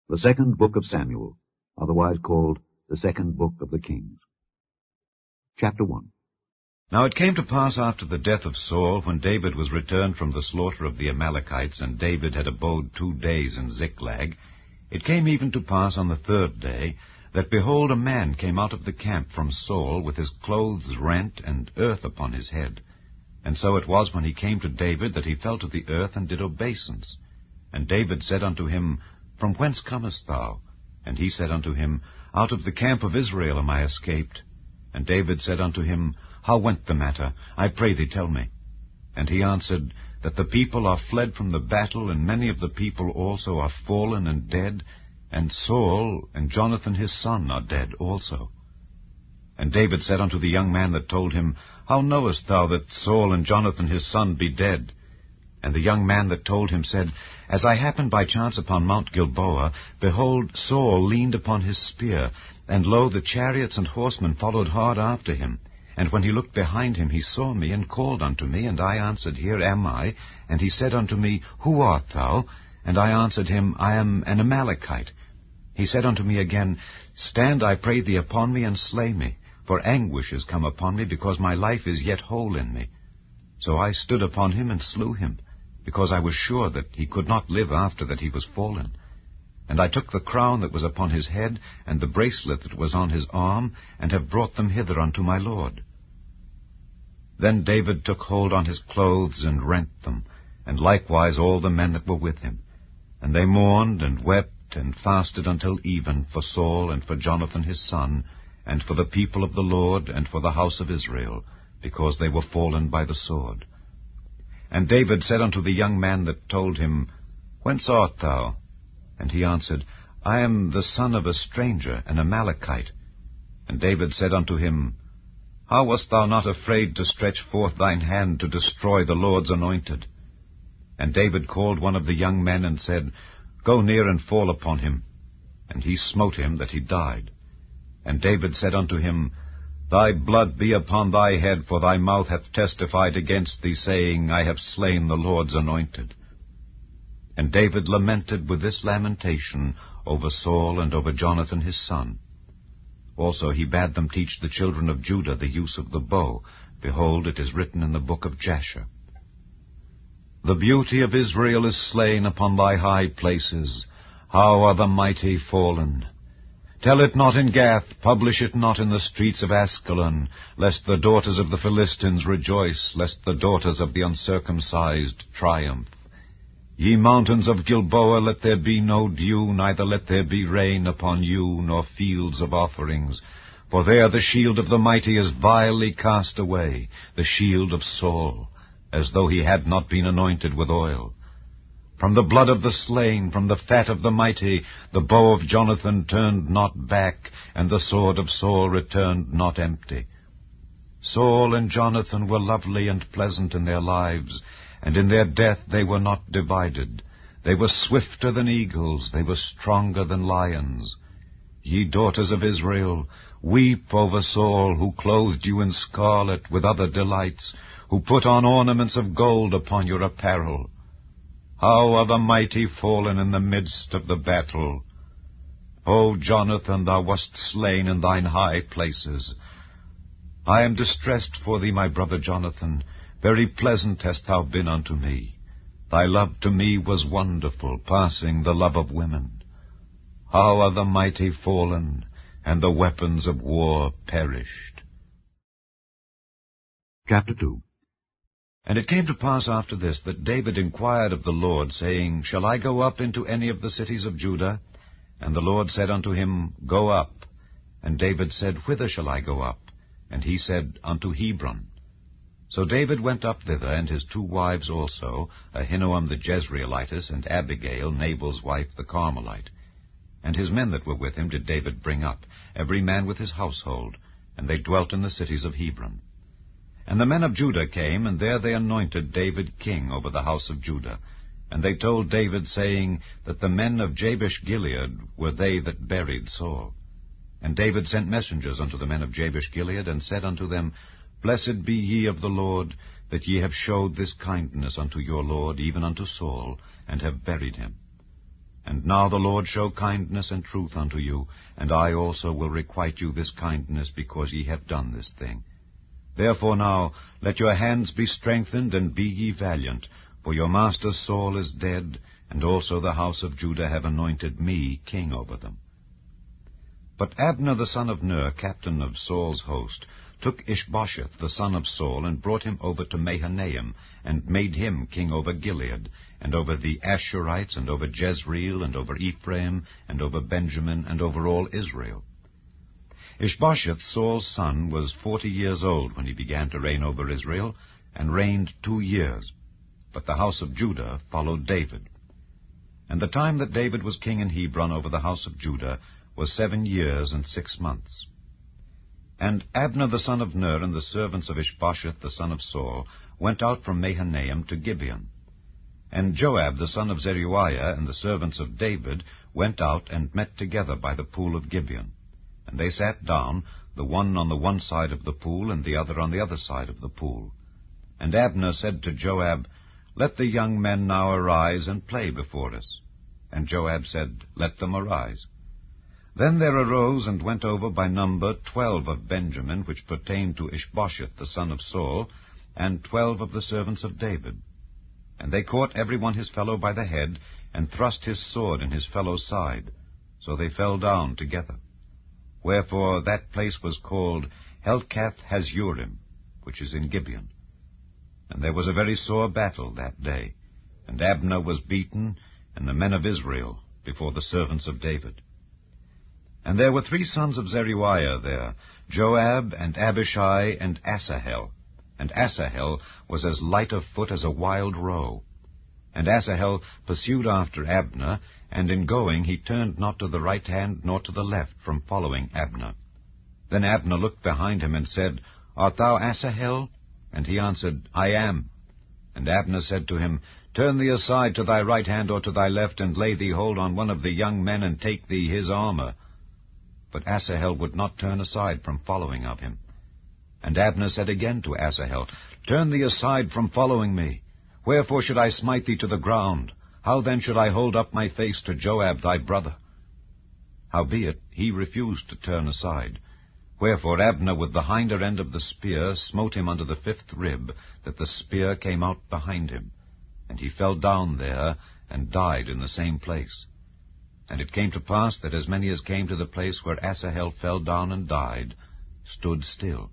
The second book of Samuel, otherwise called the second book of the Kings. Chapter 1. Now it came to pass after the death of Saul, when David was returned from the slaughter of the Amalekites, and David had abode 2 days in Ziklag, it came even to pass on the 3rd day, that, behold, a man came out of the camp from Saul, with his clothes rent, and earth upon his head. And so it was, when he came to David, that he fell to the earth, and did obeisance. And David said unto him, From whence comest thou? And he said unto him, Out of the camp of Israel am I escaped. And David said unto him, How went the matter? I pray thee, tell me. And he answered, That the people are fled from the battle, and many of the people also are fallen and dead, and Saul and Jonathan his son are dead also. And David said unto the young man that told him, How knowest thou that Saul and Jonathan his son be dead? And the young man that told him said, As I happened by chance upon Mount Gilboa, behold, Saul leaned upon his spear, and lo, the chariots and horsemen followed hard after him. And when he looked behind him, he saw me, and called unto me, and I answered, Here am I. And he said unto me, Who art thou? And I answered him, I am an Amalekite. He said unto me again, Stand, I pray thee, upon me, and slay me, for anguish is come upon me, because my life is yet whole in me. So I stood upon him and slew him, because I was sure that he could not live after that he was fallen. And I took the crown that was upon his head, and the bracelet that was on his arm, and have brought them hither unto my lord. Then David took hold on his clothes, and rent them, and likewise all the men that were with him. And they mourned, and wept, and fasted until even, for Saul, and for Jonathan his son, and for the people of the Lord, and for the house of Israel, because they were fallen by the sword. And David said unto the young man that told him, Whence art thou? And he answered, I am the son of a stranger, an Amalekite. And David said unto him, How wast thou not afraid to stretch forth thine hand to destroy the Lord's anointed? And David called one of the young men, and said, Go near and fall upon him. And he smote him that he died. And David said unto him, Thy blood be upon thy head, for thy mouth hath testified against thee, saying, I have slain the Lord's anointed. And David lamented with this lamentation over Saul and over Jonathan his son. Also he bade them teach the children of Judah the use of the bow. Behold, it is written in the book of Jasher. The beauty of Israel is slain upon thy high places. How are the mighty fallen! Tell it not in Gath, publish it not in the streets of Askelon, lest the daughters of the Philistines rejoice, lest the daughters of the uncircumcised triumph. Ye mountains of Gilboa, let there be no dew, neither let there be rain upon you, nor fields of offerings. For there the shield of the mighty is vilely cast away, the shield of Saul, as though he had not been anointed with oil. From the blood of the slain, from the fat of the mighty, the bow of Jonathan turned not back, and the sword of Saul returned not empty. Saul and Jonathan were lovely and pleasant in their lives, and in their death they were not divided. They were swifter than eagles, they were stronger than lions. Ye daughters of Israel, weep over Saul, who clothed you in scarlet with other delights, who put on ornaments of gold upon your apparel. How are the mighty fallen in the midst of the battle! O Jonathan, thou wast slain in thine high places. I am distressed for thee, my brother Jonathan. Very pleasant hast thou been unto me. Thy love to me was wonderful, passing the love of women. How are the mighty fallen, and the weapons of war perished. Chapter 2. And it came to pass after this, that David inquired of the Lord, saying, Shall I go up into any of the cities of Judah? And the Lord said unto him, Go up. And David said, Whither shall I go up? And he said, Unto Hebron. So David went up thither, and his 2 wives also, Ahinoam the Jezreelitess, and Abigail, Nabal's wife, the Carmelite. And his men that were with him did David bring up, every man with his household, and they dwelt in the cities of Hebron. And the men of Judah came, and there they anointed David king over the house of Judah. And they told David, saying, that the men of Jabesh-Gilead were they that buried Saul. And David sent messengers unto the men of Jabesh-Gilead, and said unto them, Blessed be ye of the Lord, that ye have showed this kindness unto your Lord, even unto Saul, and have buried him. And now the Lord show kindness and truth unto you, and I also will requite you this kindness, because ye have done this thing. Therefore now let your hands be strengthened, and be ye valiant, for your master Saul is dead, and also the house of Judah have anointed me king over them. But Abner the son of Ner, captain of Saul's host, took Ishbosheth the son of Saul, and brought him over to Mahanaim, and made him king over Gilead, and over the Ashurites, and over Jezreel, and over Ephraim, and over Benjamin, and over all Israel. Ishbosheth, Saul's son, was 40 years old when he began to reign over Israel, and reigned 2 years. But the house of Judah followed David. And the time that David was king in Hebron over the house of Judah was 7 years and 6 months. And Abner the son of Ner, and the servants of Ishbosheth the son of Saul, went out from Mahanaim to Gibeon. And Joab the son of Zeruiah, and the servants of David, went out and met together by the pool of Gibeon. And they sat down, the one on the one side of the pool, and the other on the other side of the pool. And Abner said to Joab, Let the young men now arise and play before us. And Joab said, Let them arise. Then there arose and went over by number 12 of Benjamin, which pertained to Ishbosheth the son of Saul, and 12 of the servants of David. And they caught every one his fellow by the head, and thrust his sword in his fellow's side. So they fell down together. Wherefore that place was called Helkath Hazurim, which is in Gibeon. And there was a very sore battle that day, and Abner was beaten, and the men of Israel, before the servants of David. And there were 3 sons of Zeruiah there, Joab, and Abishai, and Asahel. And Asahel was as light of foot as a wild roe. And Asahel pursued after Abner, and in going he turned not to the right hand nor to the left from following Abner. Then Abner looked behind him and said, Art thou Asahel? And he answered, I am. And Abner said to him, Turn thee aside to thy right hand or to thy left, and lay thee hold on one of the young men, and take thee his armor. But Asahel would not turn aside from following of him. And Abner said again to Asahel, Turn thee aside from following me. Wherefore should I smite thee to the ground? How then should I hold up my face to Joab thy brother? Howbeit he refused to turn aside. Wherefore Abner with the hinder end of the spear smote him under the 5th rib, that the spear came out behind him. And he fell down there, and died in the same place. And it came to pass that as many as came to the place where Asahel fell down and died, stood still.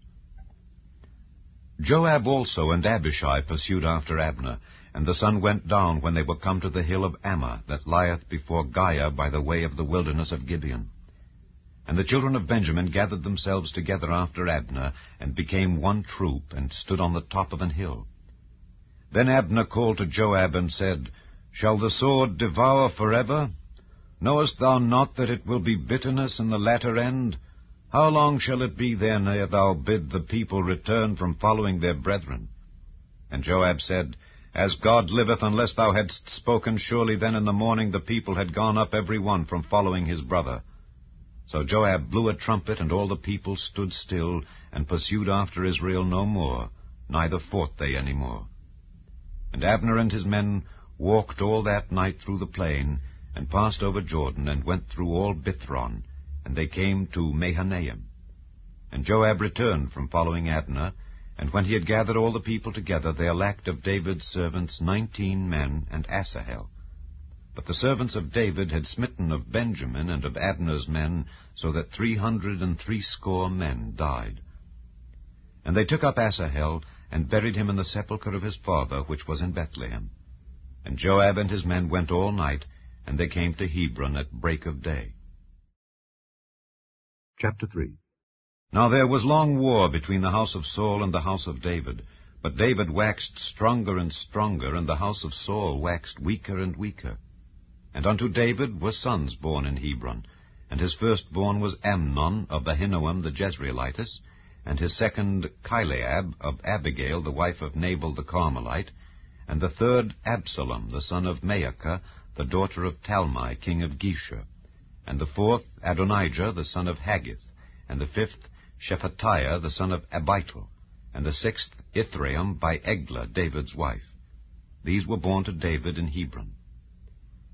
Joab also and Abishai pursued after Abner, and the sun went down when they were come to the hill of Ammah, that lieth before Giah by the way of the wilderness of Gibeon. And the children of Benjamin gathered themselves together after Abner, and became one troop, and stood on the top of an hill. Then Abner called to Joab, and said, Shall the sword devour forever? Knowest thou not that it will be bitterness in the latter end? How long shall it be then ere thou bid the people return from following their brethren? And Joab said, As God liveth, unless thou hadst spoken, surely then in the morning the people had gone up every one from following his brother. So Joab blew a trumpet, and all the people stood still, and pursued after Israel no more, neither fought they any more. And Abner and his men walked all that night through the plain, and passed over Jordan, and went through all Bithron, and they came to Mahanaim. And Joab returned from following Abner, and when he had gathered all the people together, there lacked of David's servants 19 men and Asahel. But the servants of David had smitten of Benjamin and of Abner's men, so that 360 men died. And they took up Asahel, and buried him in the sepulchre of his father, which was in Bethlehem. And Joab and his men went all night, and they came to Hebron at break of day. Chapter 3. Now there was long war between the house of Saul and the house of David. But David waxed stronger and stronger, and the house of Saul waxed weaker and weaker. And unto David were sons born in Hebron. And his firstborn was Amnon of Ahinoam the Jezreelitess, and his second Chileab of Abigail the wife of Nabal the Carmelite, and the third Absalom the son of Maacah, the daughter of Talmai king of Geshur, and the fourth Adonijah the son of Haggith, and the fifth Shephatiah the son of Abital, and the sixth Ithream by Eglah David's wife. These were born to David in Hebron.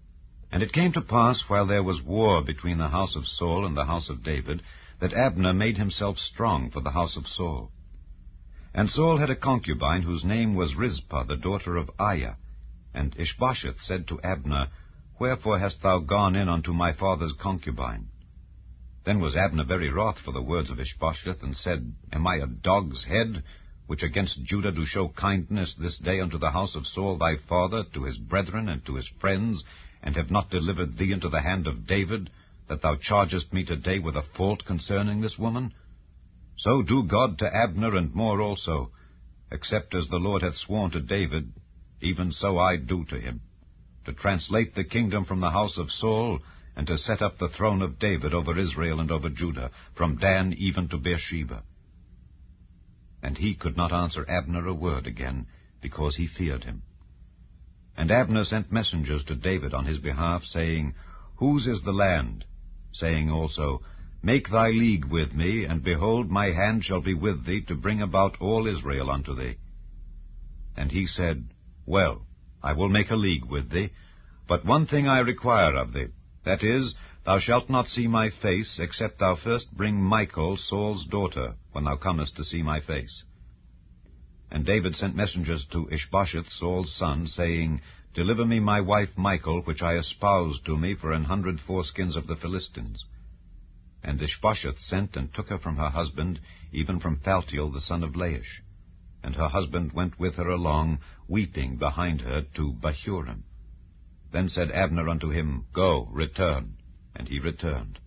And it came to pass, while there was war between the house of Saul and the house of David, that Abner made himself strong for the house of Saul. And Saul had a concubine whose name was Rizpah, the daughter of Aiah. And Ishbosheth said to Abner, Wherefore hast thou gone in unto my father's concubine? Then was Abner very wroth for the words of Ishbosheth, and said, Am I a dog's head, which against Judah do show kindness this day unto the house of Saul thy father, to his brethren and to his friends, and have not delivered thee into the hand of David, that thou chargest me today with a fault concerning this woman? So do God to Abner, and more also, except as the Lord hath sworn to David, even so I do to him, to translate the kingdom from the house of Saul, and to set up the throne of David over Israel and over Judah, from Dan even to Beersheba. And he could not answer Abner a word again, because he feared him. And Abner sent messengers to David on his behalf, saying, Whose is the land? Saying also, Make thy league with me, and behold, my hand shall be with thee, to bring about all Israel unto thee. And he said, Well, I will make a league with thee, but one thing I require of thee, that is, thou shalt not see my face, except thou first bring Michal, Saul's daughter, when thou comest to see my face. And David sent messengers to Ishbosheth, Saul's son, saying, Deliver me my wife Michal, which I espoused to me for 100 foreskins of the Philistines. And Ishbosheth sent and took her from her husband, even from Phaltiel the son of Laish. And her husband went with her along, weeping behind her, to Bahurim. Then said Abner unto him, Go, return. And he returned.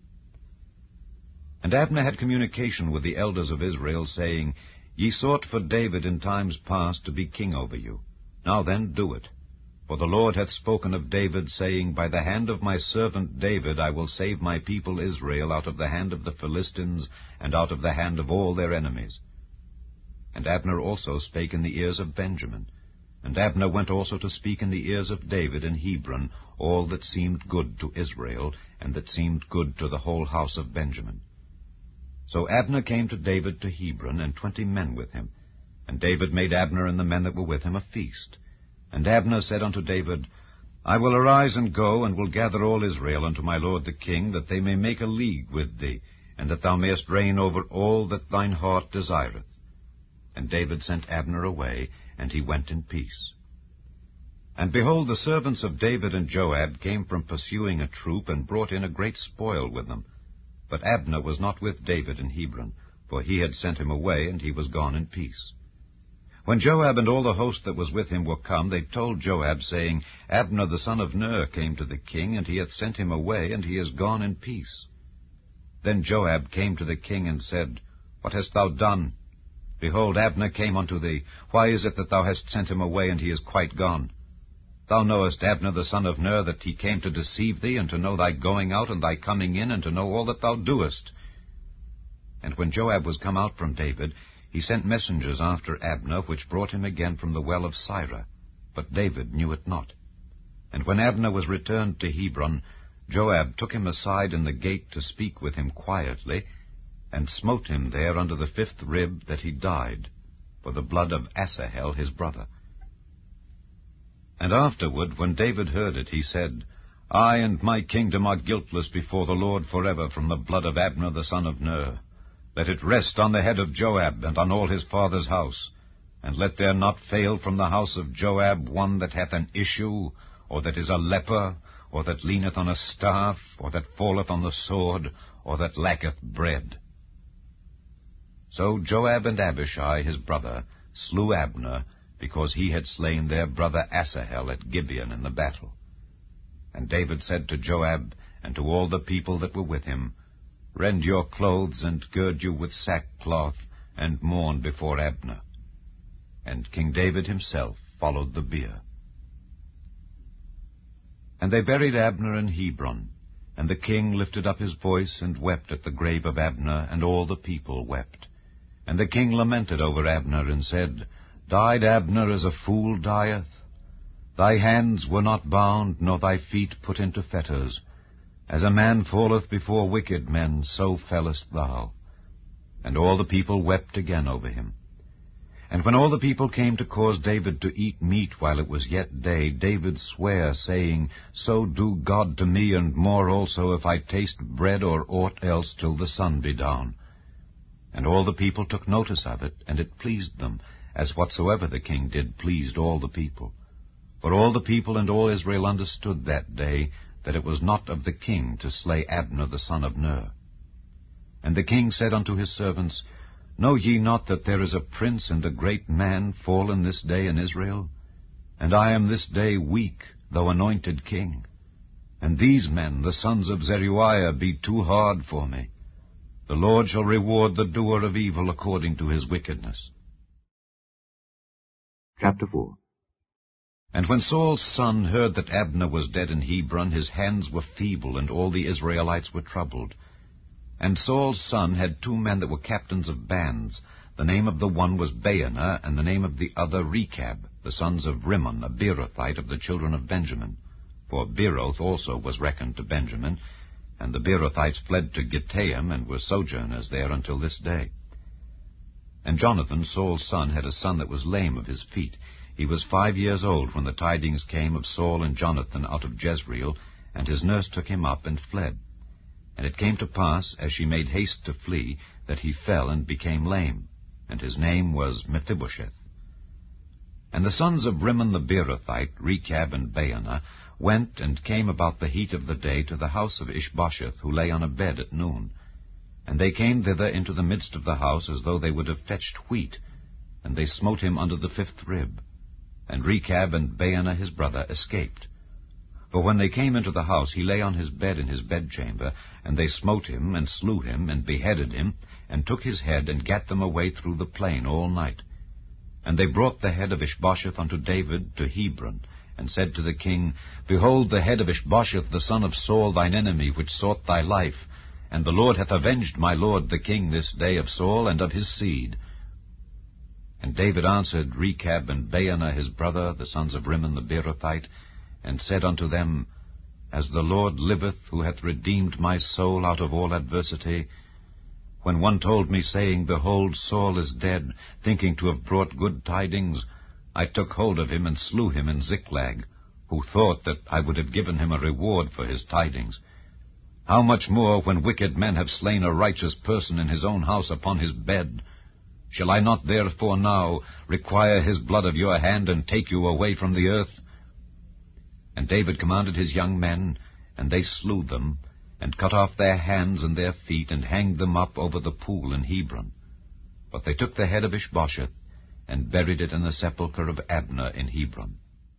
And Abner had communication with the elders of Israel, saying, Ye sought for David in times past to be king over you. Now then, do it. For the Lord hath spoken of David, saying, By the hand of my servant David I will save my people Israel out of the hand of the Philistines, and out of the hand of all their enemies. And Abner also spake in the ears of Benjamin. And Abner went also to speak in the ears of David in Hebron all that seemed good to Israel, and that seemed good to the whole house of Benjamin. So Abner came to David to Hebron, and 20 men with him. And David made Abner and the men that were with him a feast. And Abner said unto David, I will arise and go, and will gather all Israel unto my lord the king, that they may make a league with thee, and that thou mayest reign over all that thine heart desireth. And David sent Abner away, and he went in peace. And behold, the servants of David and Joab came from pursuing a troop, and brought in a great spoil with them. But Abner was not with David in Hebron, for he had sent him away, and he was gone in peace. When Joab and all the host that was with him were come, they told Joab, saying, Abner the son of Ner came to the king, and he hath sent him away, and he is gone in peace. Then Joab came to the king, and said, What hast thou done? Behold, Abner came unto thee. Why is it that thou hast sent him away, and he is quite gone? Thou knowest Abner the son of Ner, that he came to deceive thee, and to know thy going out and thy coming in, and to know all that thou doest. And when Joab was come out from David, he sent messengers after Abner, which brought him again from the well of Sirah. But David knew it not. And when Abner was returned to Hebron, Joab took him aside in the gate to speak with him quietly, and smote him there under the 5th rib, that he died, for the blood of Asahel his brother. And afterward, when David heard it, he said, I and my kingdom are guiltless before the Lord forever from the blood of Abner the son of Ner. Let it rest on the head of Joab, and on all his father's house. And let there not fail from the house of Joab one that hath an issue, or that is a leper, or that leaneth on a staff, or that falleth on the sword, or that lacketh bread. So Joab and Abishai his brother slew Abner, because he had slain their brother Asahel at Gibeon in the battle. And David said to Joab, and to all the people that were with him, Rend your clothes, and gird you with sackcloth, and mourn before Abner. And King David himself followed the bier. And they buried Abner in Hebron, and the king lifted up his voice, and wept at the grave of Abner, and all the people wept. And the king lamented over Abner, and said, Died Abner as a fool dieth? Thy hands were not bound, nor thy feet put into fetters. As a man falleth before wicked men, so fellest thou. And all the people wept again over him. And when all the people came to cause David to eat meat while it was yet day, David sware, saying, So do God to me, and more also, if I taste bread or aught else till the sun be down. And all the people took notice of it, and it pleased them, as whatsoever the king did pleased all the people. For all the people and all Israel understood that day that it was not of the king to slay Abner the son of Ner. And the king said unto his servants, Know ye not that there is a prince and a great man fallen this day in Israel? And I am this day weak, though anointed king. And these men, the sons of Zeruiah, be too hard for me. The Lord shall reward the doer of evil according to his wickedness. Chapter 4. And when Saul's son heard that Abner was dead in Hebron, his hands were feeble, and all the Israelites were troubled. And Saul's son had 2 men that were captains of bands. The name of the one was Baanah, and the name of the other Rechab, the sons of Rimmon, a Beerothite of the children of Benjamin. For Beeroth also was reckoned to Benjamin, and the Beerothites fled to Gittaim, and were sojourners there until this day. And Jonathan, Saul's son, had a son that was lame of his feet. He was 5 years old when the tidings came of Saul and Jonathan out of Jezreel, and his nurse took him up and fled. And it came to pass, as she made haste to flee, that he fell and became lame, and his name was Mephibosheth. And the sons of Rimmon the Beerothite, Rechab and Baanah, went and came about the heat of the day to the house of Ishbosheth, who lay on a bed at noon. And they came thither into the midst of the house, as though they would have fetched wheat, and they smote him under the 5th rib. And Rechab and Baanah his brother escaped. For when they came into the house, he lay on his bed in his bedchamber, and they smote him, and slew him, and beheaded him, and took his head, and gat them away through the plain all night. And they brought the head of Ishbosheth unto David to Hebron, and said to the king, Behold the head of Ishbosheth the son of Saul thine enemy, which sought thy life, and the Lord hath avenged my lord the king this day of Saul and of his seed. And David answered Rechab and Baanah his brother, the sons of Rimmon the Beerothite, and said unto them, As the Lord liveth, who hath redeemed my soul out of all adversity, when one told me, saying, Behold, Saul is dead, thinking to have brought good tidings, I took hold of him and slew him in Ziklag, who thought that I would have given him a reward for his tidings. How much more when wicked men have slain a righteous person in his own house upon his bed? Shall I not therefore now require his blood of your hand, and take you away from the earth? And David commanded his young men, and they slew them, and cut off their hands and their feet, and hanged them up over the pool in Hebron. But they took the head of Ishbosheth, and buried it in the sepulchre of Abner in Hebron.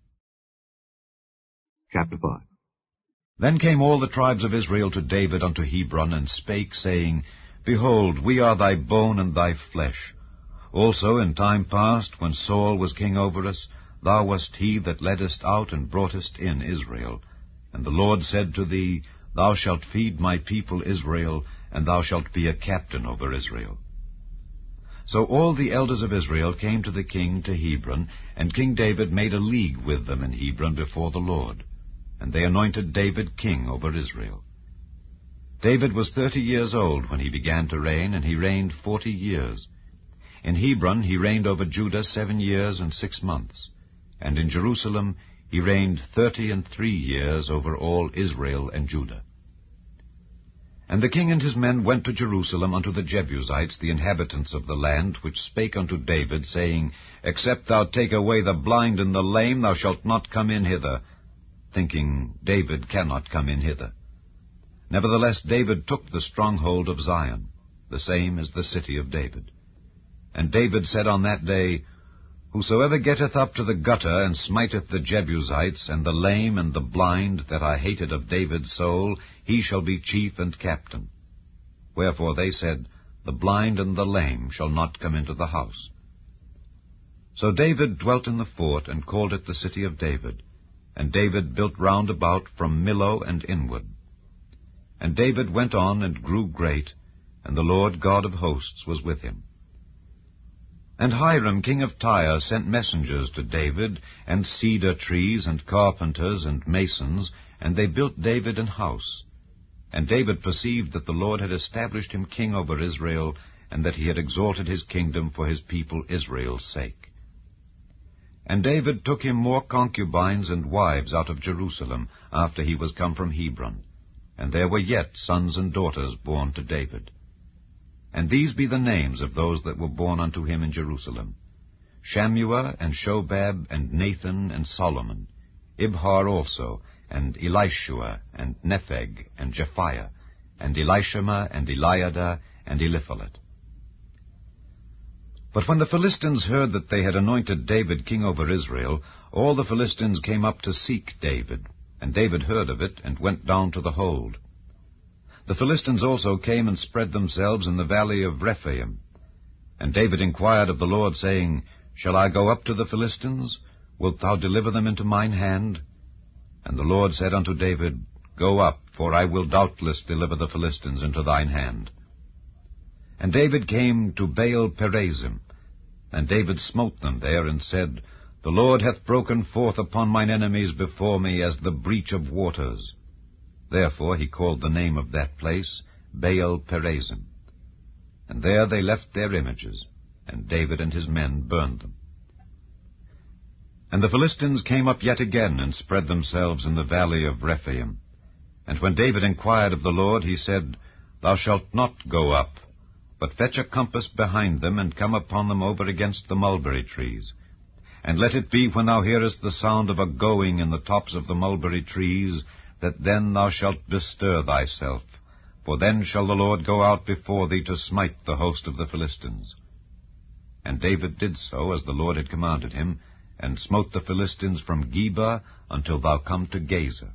Chapter 5. Then came all the tribes of Israel to David unto Hebron, and spake, saying, Behold, we are thy bone and thy flesh. Also in time past, when Saul was king over us, thou wast he that leddest out and broughtest in Israel. And the Lord said to thee, Thou shalt feed my people Israel, and thou shalt be a captain over Israel. So all the elders of Israel came to the king to Hebron, and King David made a league with them in Hebron before the Lord. And they anointed David king over Israel. David was 30 years old when he began to reign, and he reigned 40 years. In Hebron he reigned over Judah 7 years and 6 months. And in Jerusalem he reigned 33 years over all Israel and Judah. And the king and his men went to Jerusalem unto the Jebusites, the inhabitants of the land, which spake unto David, saying, Except thou take away the blind and the lame, thou shalt not come in hither, thinking, David cannot come in hither. Nevertheless David took the stronghold of Zion, the same is the city of David. And David said on that day, Whosoever getteth up to the gutter, and smiteth the Jebusites, and the lame and the blind, that I hated of David's soul, he shall be chief and captain. Wherefore they said, The blind and the lame shall not come into the house. So David dwelt in the fort, and called it the city of David. And David built round about from Millo and inward. And David went on and grew great, and the Lord God of hosts was with him. And Hiram king of Tyre sent messengers to David, and cedar trees, and carpenters, and masons, and they built David an house. And David perceived that the Lord had established him king over Israel, and that he had exalted his kingdom for his people Israel's sake. And David took him more concubines and wives out of Jerusalem, after he was come from Hebron, and there were yet sons and daughters born to David. And these be the names of those that were born unto him in Jerusalem: Shammua, and Shobab, and Nathan, and Solomon, Ibhar also, and Elishua, and Nepheg, and Japhiah, and Elishama, and Eliada, and Eliphalet. But when the Philistines heard that they had anointed David king over Israel, all the Philistines came up to seek David, and David heard of it, and went down to the hold. The Philistines also came and spread themselves in the valley of Rephaim. And David inquired of the Lord, saying, Shall I go up to the Philistines? Wilt thou deliver them into mine hand? And the Lord said unto David, Go up, for I will doubtless deliver the Philistines into thine hand. And David came to Baal-perazim, and David smote them there, and said, The Lord hath broken forth upon mine enemies before me as the breach of waters. Therefore he called the name of that place Baal-perazim. And there they left their images, and David and his men burned them. And the Philistines came up yet again, and spread themselves in the valley of Rephaim. And when David inquired of the Lord, he said, Thou shalt not go up, but fetch a compass behind them, and come upon them over against the mulberry trees. And let it be, when thou hearest the sound of a going in the tops of the mulberry trees, that then thou shalt bestir thyself, for then shall the Lord go out before thee to smite the host of the Philistines. And David did so, as the Lord had commanded him, and smote the Philistines from Geba until thou come to Gaza.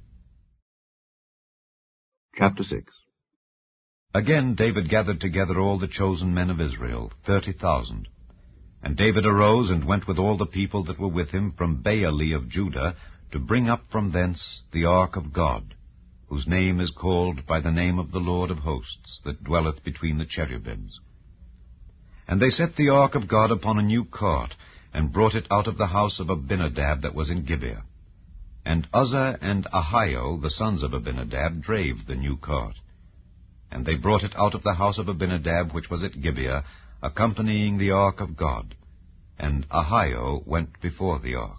Chapter 6. Again David gathered together all the chosen men of Israel, 30,000. And David arose and went with all the people that were with him from Baale of Judah, to bring up from thence the ark of God, whose name is called by the name of the Lord of hosts, that dwelleth between the cherubims. And they set the ark of God upon a new cart, and brought it out of the house of Abinadab that was in Gibeah. And Uzzah and Ahio, the sons of Abinadab, drave the new cart. And they brought it out of the house of Abinadab which was at Gibeah, accompanying the ark of God. And Ahio went before the ark.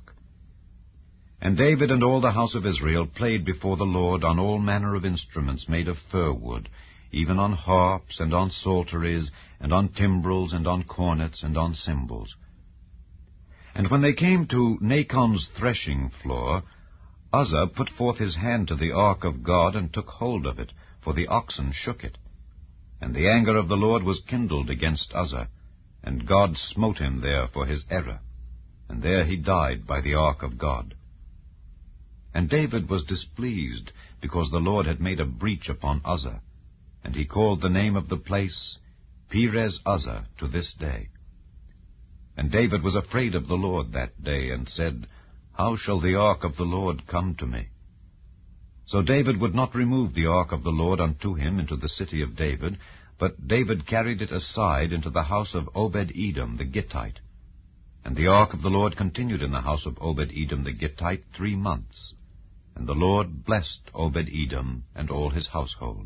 And David and all the house of Israel played before the Lord on all manner of instruments made of fir wood, even on harps, and on psalteries, and on timbrels, and on cornets, and on cymbals. And when they came to Nachon's threshing floor, Uzzah put forth his hand to the ark of God, and took hold of it, for the oxen shook it. And the anger of the Lord was kindled against Uzzah, and God smote him there for his error. And there he died by the ark of God. And David was displeased, because the Lord had made a breach upon Uzzah, and he called the name of the place Perez Uzzah to this day. And David was afraid of the Lord that day, and said, How shall the ark of the Lord come to me? So David would not remove the ark of the Lord unto him into the city of David, but David carried it aside into the house of Obed-Edom the Gittite. And the ark of the Lord continued in the house of Obed-Edom the Gittite 3 months. And the Lord blessed Obed-Edom and all his household.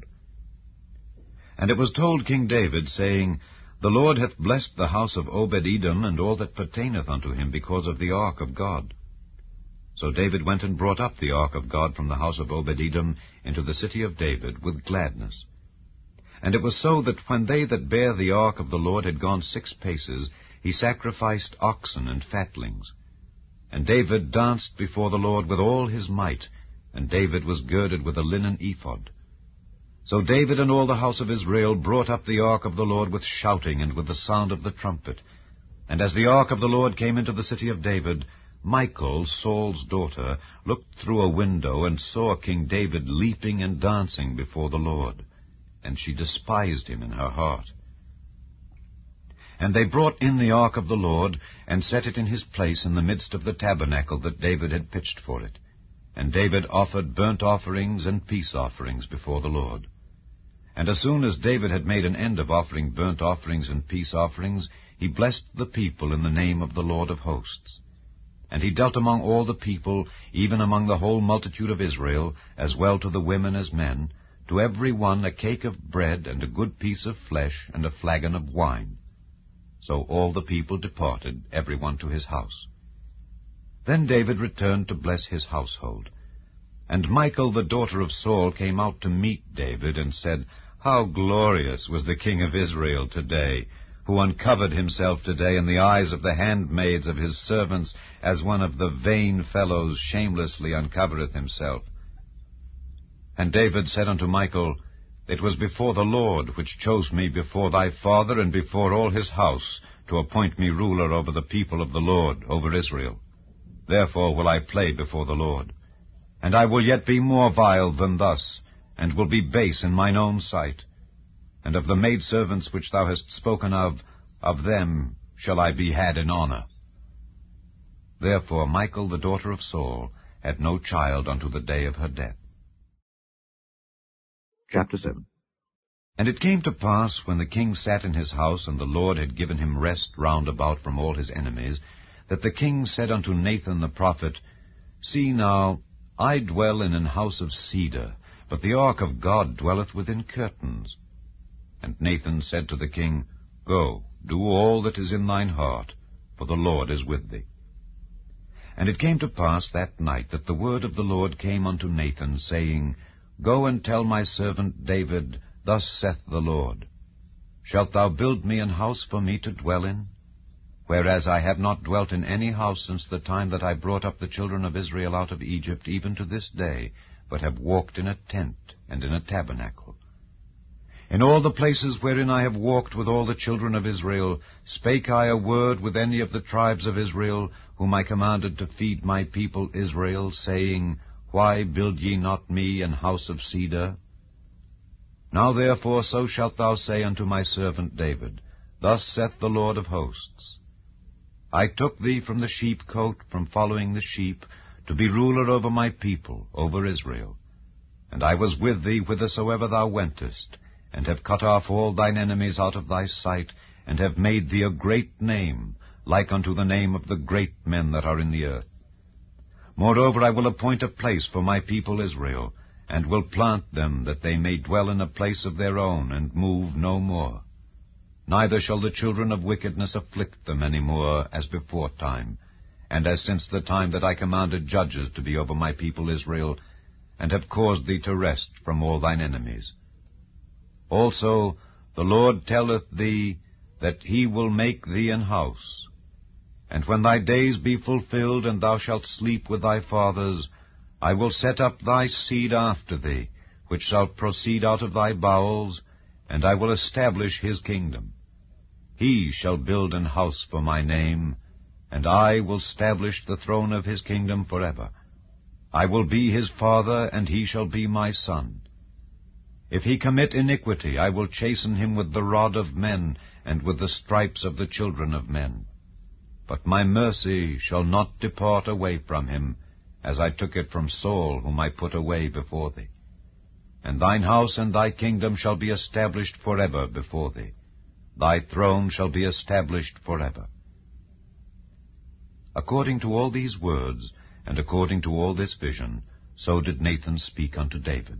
And it was told King David, saying, The Lord hath blessed the house of Obed-Edom and all that pertaineth unto him because of the ark of God. So David went and brought up the ark of God from the house of Obed-Edom into the city of David with gladness. And it was so that when they that bare the ark of the Lord had gone 6 paces, he sacrificed oxen and fatlings. And David danced before the Lord with all his might, and David was girded with a linen ephod. So David and all the house of Israel brought up the ark of the Lord with shouting and with the sound of the trumpet. And as the ark of the Lord came into the city of David, Michal, Saul's daughter, looked through a window and saw King David leaping and dancing before the Lord, and she despised him in her heart. And they brought in the ark of the Lord, and set it in his place in the midst of the tabernacle that David had pitched for it. And David offered burnt offerings and peace offerings before the Lord. And as soon as David had made an end of offering burnt offerings and peace offerings, he blessed the people in the name of the Lord of hosts. And he dealt among all the people, even among the whole multitude of Israel, as well to the women as men, to every one a cake of bread, and a good piece of flesh, and a flagon of wine. So all the people departed, every one to his house. Then David returned to bless his household. And Michal the daughter of Saul came out to meet David, and said, How glorious was the king of Israel today, who uncovered himself today in the eyes of the handmaids of his servants, as one of the vain fellows shamelessly uncovereth himself. And David said unto Michal, It was before the Lord, which chose me before thy father and before all his house, to appoint me ruler over the people of the Lord, over Israel. Therefore will I play before the Lord. And I will yet be more vile than thus, and will be base in mine own sight. And of the maidservants which thou hast spoken of them shall I be had in honor. Therefore Michal the daughter of Saul had no child unto the day of her death. Chapter 7. And it came to pass, when the king sat in his house, and the Lord had given him rest round about from all his enemies, that the king said unto Nathan the prophet, See now, I dwell in an house of cedar, but the ark of God dwelleth within curtains. And Nathan said to the king, Go, do all that is in thine heart, for the Lord is with thee. And it came to pass that night that the word of the Lord came unto Nathan, saying, Go and tell my servant David, Thus saith the Lord, Shalt thou build me an house for me to dwell in? Whereas I have not dwelt in any house since the time that I brought up the children of Israel out of Egypt, even to this day, but have walked in a tent and in a tabernacle. In all the places wherein I have walked with all the children of Israel, spake I a word with any of the tribes of Israel, whom I commanded to feed my people Israel, saying, Why build ye not me an house of cedar? Now therefore so shalt thou say unto my servant David, Thus saith the Lord of hosts, I took thee from the sheepcote, from following the sheep, to be ruler over my people, over Israel. And I was with thee whithersoever thou wentest, and have cut off all thine enemies out of thy sight, and have made thee a great name, like unto the name of the great men that are in the earth. Moreover, I will appoint a place for my people Israel, and will plant them, that they may dwell in a place of their own, and move no more. Neither shall the children of wickedness afflict them any more, as before time, and as since the time that I commanded judges to be over my people Israel, and have caused thee to rest from all thine enemies. Also the Lord telleth thee that he will make thee an house. And when thy days be fulfilled, and thou shalt sleep with thy fathers, I will set up thy seed after thee, which shall proceed out of thy bowels, and I will establish his kingdom. He shall build an house for my name, and I will establish the throne of his kingdom forever. I will be his father, and he shall be my son. If he commit iniquity, I will chasten him with the rod of men, and with the stripes of the children of men. But my mercy shall not depart away from him, as I took it from Saul, whom I put away before thee. And thine house and thy kingdom shall be established forever before thee. Thy throne shall be established forever. According to all these words, and according to all this vision, so did Nathan speak unto David.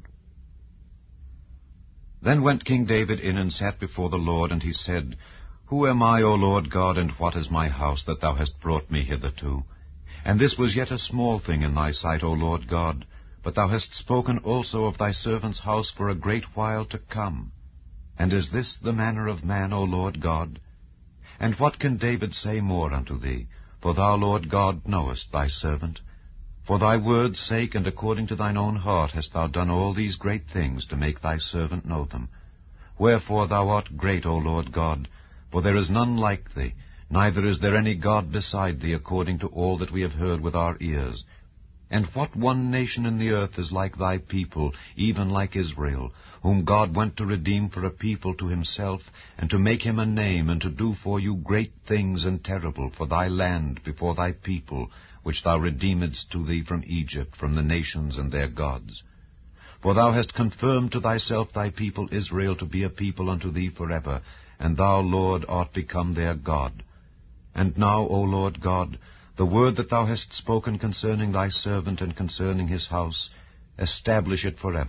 Then went King David in and sat before the Lord, and he said, Who am I, O Lord God, and what is my house, that thou hast brought me hitherto? And this was yet a small thing in thy sight, O Lord God, but thou hast spoken also of thy servant's house for a great while to come. And is this the manner of man, O Lord God? And what can David say more unto thee? For thou, Lord God, knowest thy servant. For thy word's sake, and according to thine own heart, hast thou done all these great things to make thy servant know them. Wherefore thou art great, O Lord God, for there is none like thee, neither is there any God beside thee, according to all that we have heard with our ears. And what one nation in the earth is like thy people, even like Israel, whom God went to redeem for a people to himself, and to make him a name, and to do for you great things and terrible for thy land before thy people, which thou redeemedst to thee from Egypt, from the nations and their gods. For thou hast confirmed to thyself thy people Israel to be a people unto thee forever, and thou, Lord, art become their God. And now, O Lord God, the word that thou hast spoken concerning thy servant and concerning his house, establish it forever,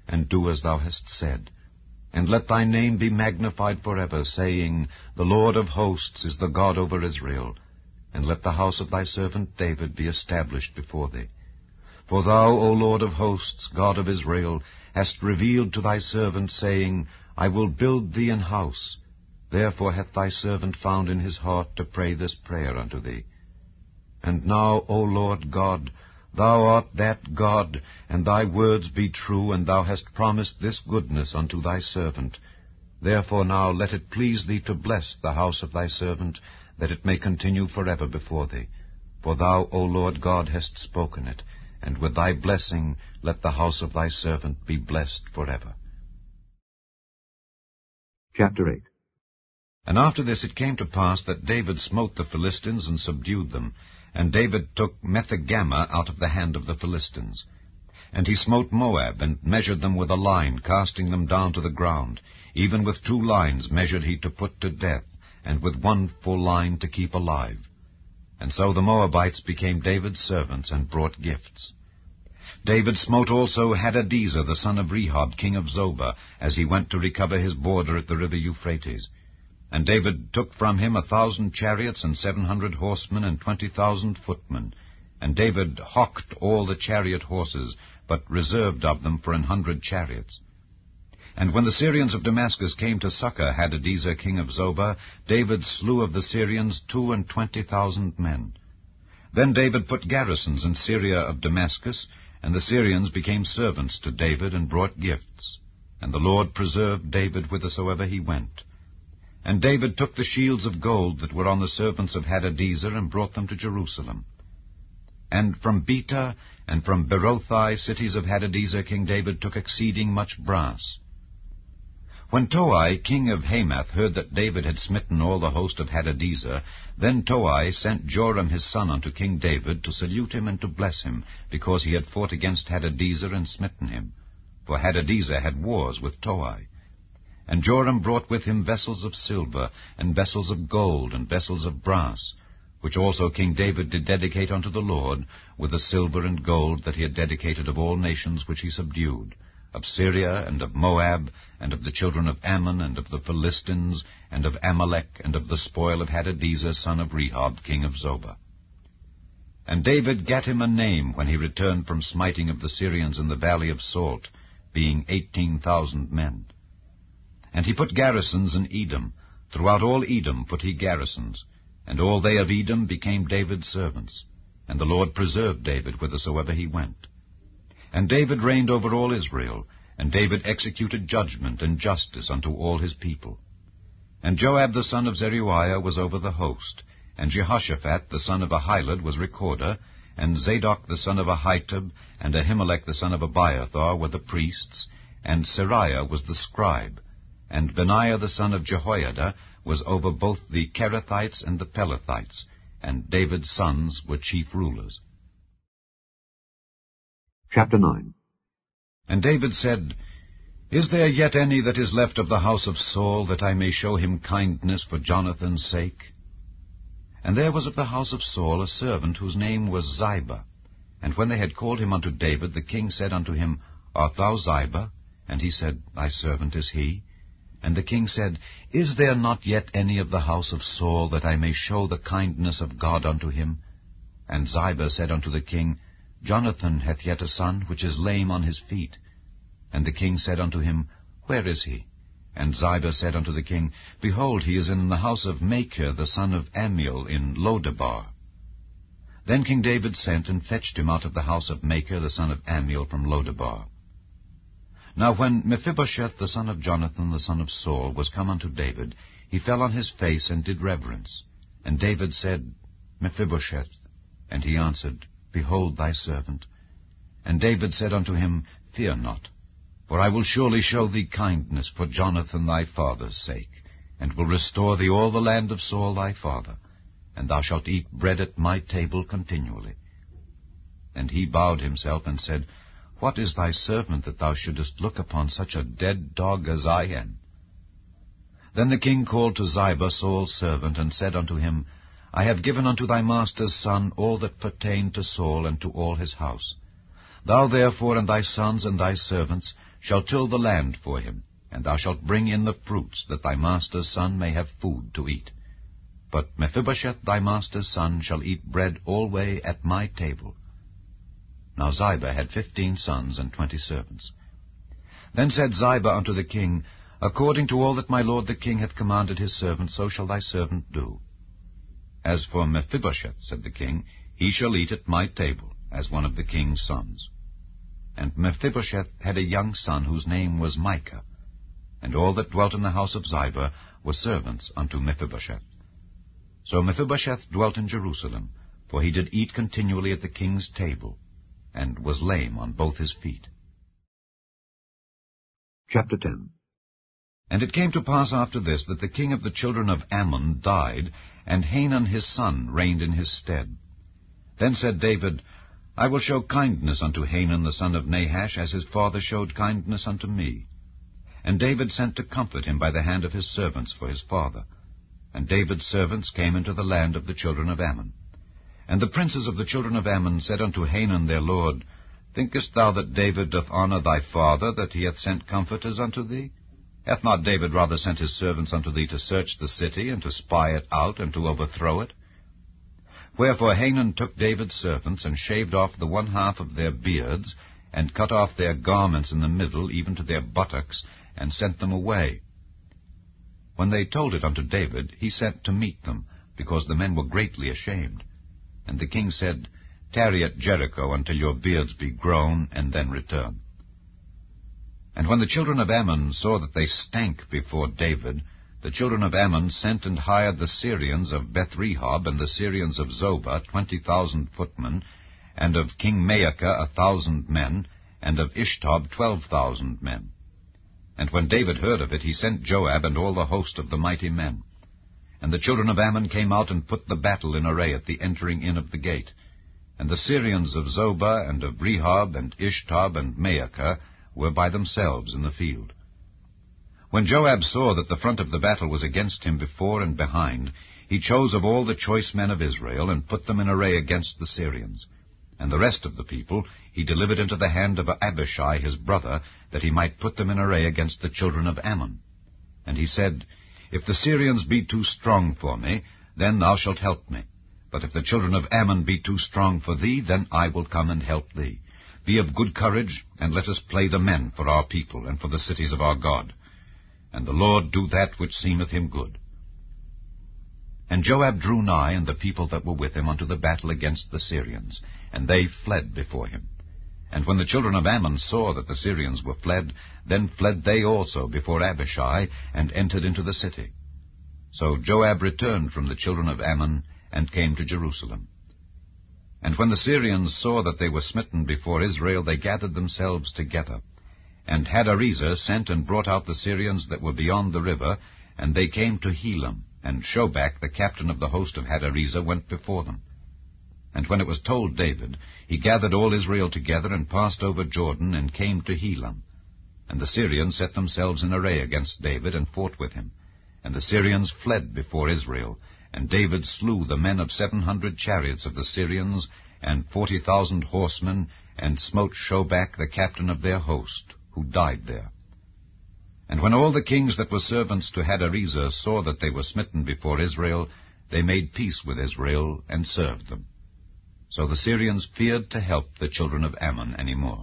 and do as thou hast said. And let thy name be magnified forever, saying, The Lord of hosts is the God over Israel. And let the house of thy servant David be established before thee. For thou, O Lord of hosts, God of Israel, hast revealed to thy servant, saying, I will build thee an house. Therefore hath thy servant found in his heart to pray this prayer unto thee. And now, O Lord God, thou art that God, and thy words be true, and thou hast promised this goodness unto thy servant. Therefore now let it please thee to bless the house of thy servant, that it may continue forever before thee. For thou, O Lord God, hast spoken it, and with thy blessing let the house of thy servant be blessed forever. Chapter 8. And after this it came to pass that David smote the Philistines and subdued them. And David took Methegama out of the hand of the Philistines. And he smote Moab, and measured them with a line, casting them down to the ground. Even with 2 lines measured he to put to death, and with 1 full line to keep alive. And so the Moabites became David's servants, and brought gifts. David smote also Hadadezer the son of Rehob, king of Zobah, as he went to recover his border at the river Euphrates. And David took from him 1,000 chariots, and 700 horsemen, and 20,000 footmen. And David hawked all the chariot horses, but reserved of them for 100 chariots. And when the Syrians of Damascus came to succor Hadadezer king of Zobah, David slew of the Syrians 22,000 men. Then David put garrisons in Syria of Damascus, and the Syrians became servants to David, and brought gifts. And the Lord preserved David whithersoever he went. And David took the shields of gold that were on the servants of Hadadezer, and brought them to Jerusalem. And from Betah and from Berothai, cities of Hadadezer, King David took exceeding much brass. When Toi, king of Hamath, heard that David had smitten all the host of Hadadezer, then Toi sent Joram his son unto King David to salute him and to bless him, because he had fought against Hadadezer and smitten him. For Hadadezer had wars with Toi. And Joram brought with him vessels of silver, and vessels of gold, and vessels of brass, which also King David did dedicate unto the Lord, with the silver and gold that he had dedicated of all nations which he subdued, of Syria, and of Moab, and of the children of Ammon, and of the Philistines, and of Amalek, and of the spoil of Hadadezer son of Rehob, king of Zobah. And David gat him a name when he returned from smiting of the Syrians in the valley of Salt, being 18,000 men. And he put garrisons in Edom. Throughout all Edom put he garrisons. And all they of Edom became David's servants. And the Lord preserved David whithersoever he went. And David reigned over all Israel. And David executed judgment and justice unto all his people. And Joab the son of Zeruiah was over the host. And Jehoshaphat the son of Ahilud was recorder. And Zadok the son of Ahitub, and Ahimelech the son of Abiathar were the priests. And Seraiah was the scribe. And Benaiah the son of Jehoiada was over both the Kerethites and the Pelethites, and David's sons were chief rulers. Chapter 9. And David said, Is there yet any that is left of the house of Saul, that I may show him kindness for Jonathan's sake? And there was of the house of Saul a servant whose name was Ziba. And when they had called him unto David, the king said unto him, Art thou Ziba? And he said, Thy servant is he. And the king said, Is there not yet any of the house of Saul, that I may show the kindness of God unto him? And Ziba said unto the king, Jonathan hath yet a son, which is lame on his feet. And the king said unto him, Where is he? And Ziba said unto the king, Behold, he is in the house of Machir the son of Ammiel in Lodebar. Then King David sent and fetched him out of the house of Machir the son of Ammiel from Lodebar. Now when Mephibosheth the son of Jonathan the son of Saul was come unto David, he fell on his face and did reverence. And David said, Mephibosheth. And he answered, Behold thy servant. And David said unto him, Fear not, for I will surely show thee kindness for Jonathan thy father's sake, and will restore thee all the land of Saul thy father, and thou shalt eat bread at my table continually. And he bowed himself and said, What is thy servant, that thou shouldest look upon such a dead dog as I am? Then the king called to Ziba, Saul's servant, and said unto him, I have given unto thy master's son all that pertained to Saul and to all his house. Thou therefore and thy sons and thy servants shall till the land for him, and thou shalt bring in the fruits, that thy master's son may have food to eat. But Mephibosheth thy master's son shall eat bread alway at my table. Now Ziba had 15 sons and 20 servants. Then said Ziba unto the king, According to all that my lord the king hath commanded his servant, so shall thy servant do. As for Mephibosheth, said the king, he shall eat at my table, as one of the king's sons. And Mephibosheth had a young son, whose name was Micah. And all that dwelt in the house of Ziba were servants unto Mephibosheth. So Mephibosheth dwelt in Jerusalem, for he did eat continually at the king's table, and was lame on both his feet. Chapter 10. And it came to pass after this, that the king of the children of Ammon died, and Hanun his son reigned in his stead. Then said David, I will show kindness unto Hanun the son of Nahash, as his father showed kindness unto me. And David sent to comfort him by the hand of his servants for his father. And David's servants came into the land of the children of Ammon. And the princes of the children of Ammon said unto Hanun their lord, Thinkest thou that David doth honor thy father, that he hath sent comforters unto thee? Hath not David rather sent his servants unto thee to search the city, and to spy it out, and to overthrow it? Wherefore Hanun took David's servants, and shaved off the 1/2 of their beards, and cut off their garments in the middle, even to their buttocks, and sent them away. When they told it unto David, he sent to meet them, because the men were greatly ashamed. And the king said, Tarry at Jericho until your beards be grown, and then return. And when the children of Ammon saw that they stank before David, the children of Ammon sent and hired the Syrians of Beth-rehob and the Syrians of Zobah 20,000 footmen, and of King Maacah 1,000 men, and of Ishtob 12,000 men. And when David heard of it, he sent Joab and all the host of the mighty men. And the children of Ammon came out and put the battle in array at the entering in of the gate. And the Syrians of Zobah and of Rehob and Ishtob and Maacah were by themselves in the field. When Joab saw that the front of the battle was against him before and behind, he chose of all the choice men of Israel, and put them in array against the Syrians. And the rest of the people he delivered into the hand of Abishai his brother, that he might put them in array against the children of Ammon. And he said, If the Syrians be too strong for me, then thou shalt help me. But if the children of Ammon be too strong for thee, then I will come and help thee. Be of good courage, and let us play the men for our people, and for the cities of our God. And the Lord do that which seemeth him good. And Joab drew nigh, and the people that were with him, unto the battle against the Syrians, and they fled before him. And when the children of Ammon saw that the Syrians were fled, then fled they also before Abishai, and entered into the city. So Joab returned from the children of Ammon, and came to Jerusalem. And when the Syrians saw that they were smitten before Israel, they gathered themselves together. And Hadarezer sent and brought out the Syrians that were beyond the river, and they came to Helam, and Shobach, the captain of the host of Hadarezer, went before them. And when it was told David, he gathered all Israel together, and passed over Jordan, and came to Helam. And the Syrians set themselves in array against David, and fought with him. And the Syrians fled before Israel, and David slew the men of 700 chariots of the Syrians, and 40,000 horsemen, and smote Shobach, the captain of their host, who died there. And when all the kings that were servants to Hadarezer saw that they were smitten before Israel, they made peace with Israel, and served them. So the Syrians feared to help the children of Ammon any more.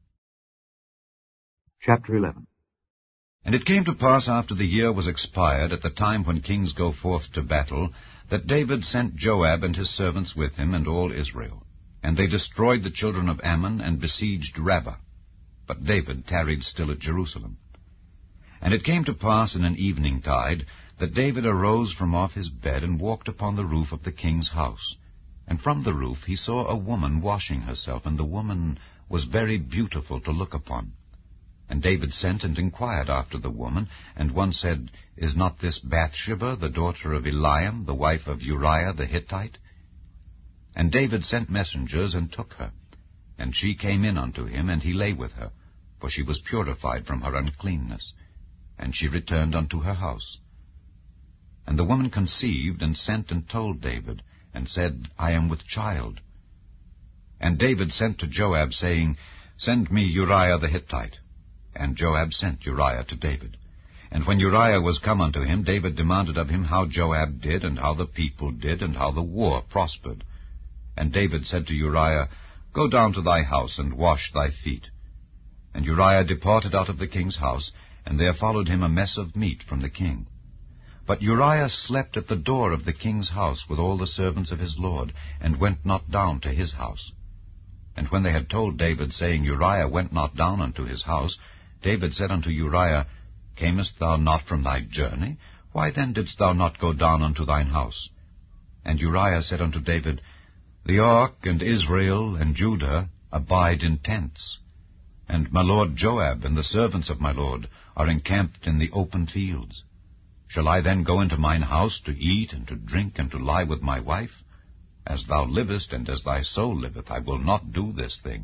Chapter 11. And it came to pass after the year was expired, at the time when kings go forth to battle, that David sent Joab and his servants with him, and all Israel. And they destroyed the children of Ammon, and besieged Rabbah. But David tarried still at Jerusalem. And it came to pass in an evening tide, that David arose from off his bed, and walked upon the roof of the king's house. And from the roof he saw a woman washing herself, and the woman was very beautiful to look upon. And David sent and inquired after the woman, and one said, Is not this Bathsheba, the daughter of Eliam, the wife of Uriah the Hittite? And David sent messengers, and took her. And she came in unto him, and he lay with her, for she was purified from her uncleanness. And she returned unto her house. And the woman conceived, and sent and told David, and said, I am with child. And David sent to Joab, saying, Send me Uriah the Hittite. And Joab sent Uriah to David. And when Uriah was come unto him, David demanded of him how Joab did, and how the people did, and how the war prospered. And David said to Uriah, Go down to thy house, and wash thy feet. And Uriah departed out of the king's house, and there followed him a mess of meat from the king. But Uriah slept at the door of the king's house with all the servants of his lord, and went not down to his house. And when they had told David, saying, Uriah went not down unto his house, David said unto Uriah, Camest thou not from thy journey? Why then didst thou not go down unto thine house? And Uriah said unto David, The ark and Israel and Judah abide in tents, and my lord Joab and the servants of my lord are encamped in the open fields. Shall I then go into mine house to eat and to drink and to lie with my wife? As thou livest, and as thy soul liveth, I will not do this thing.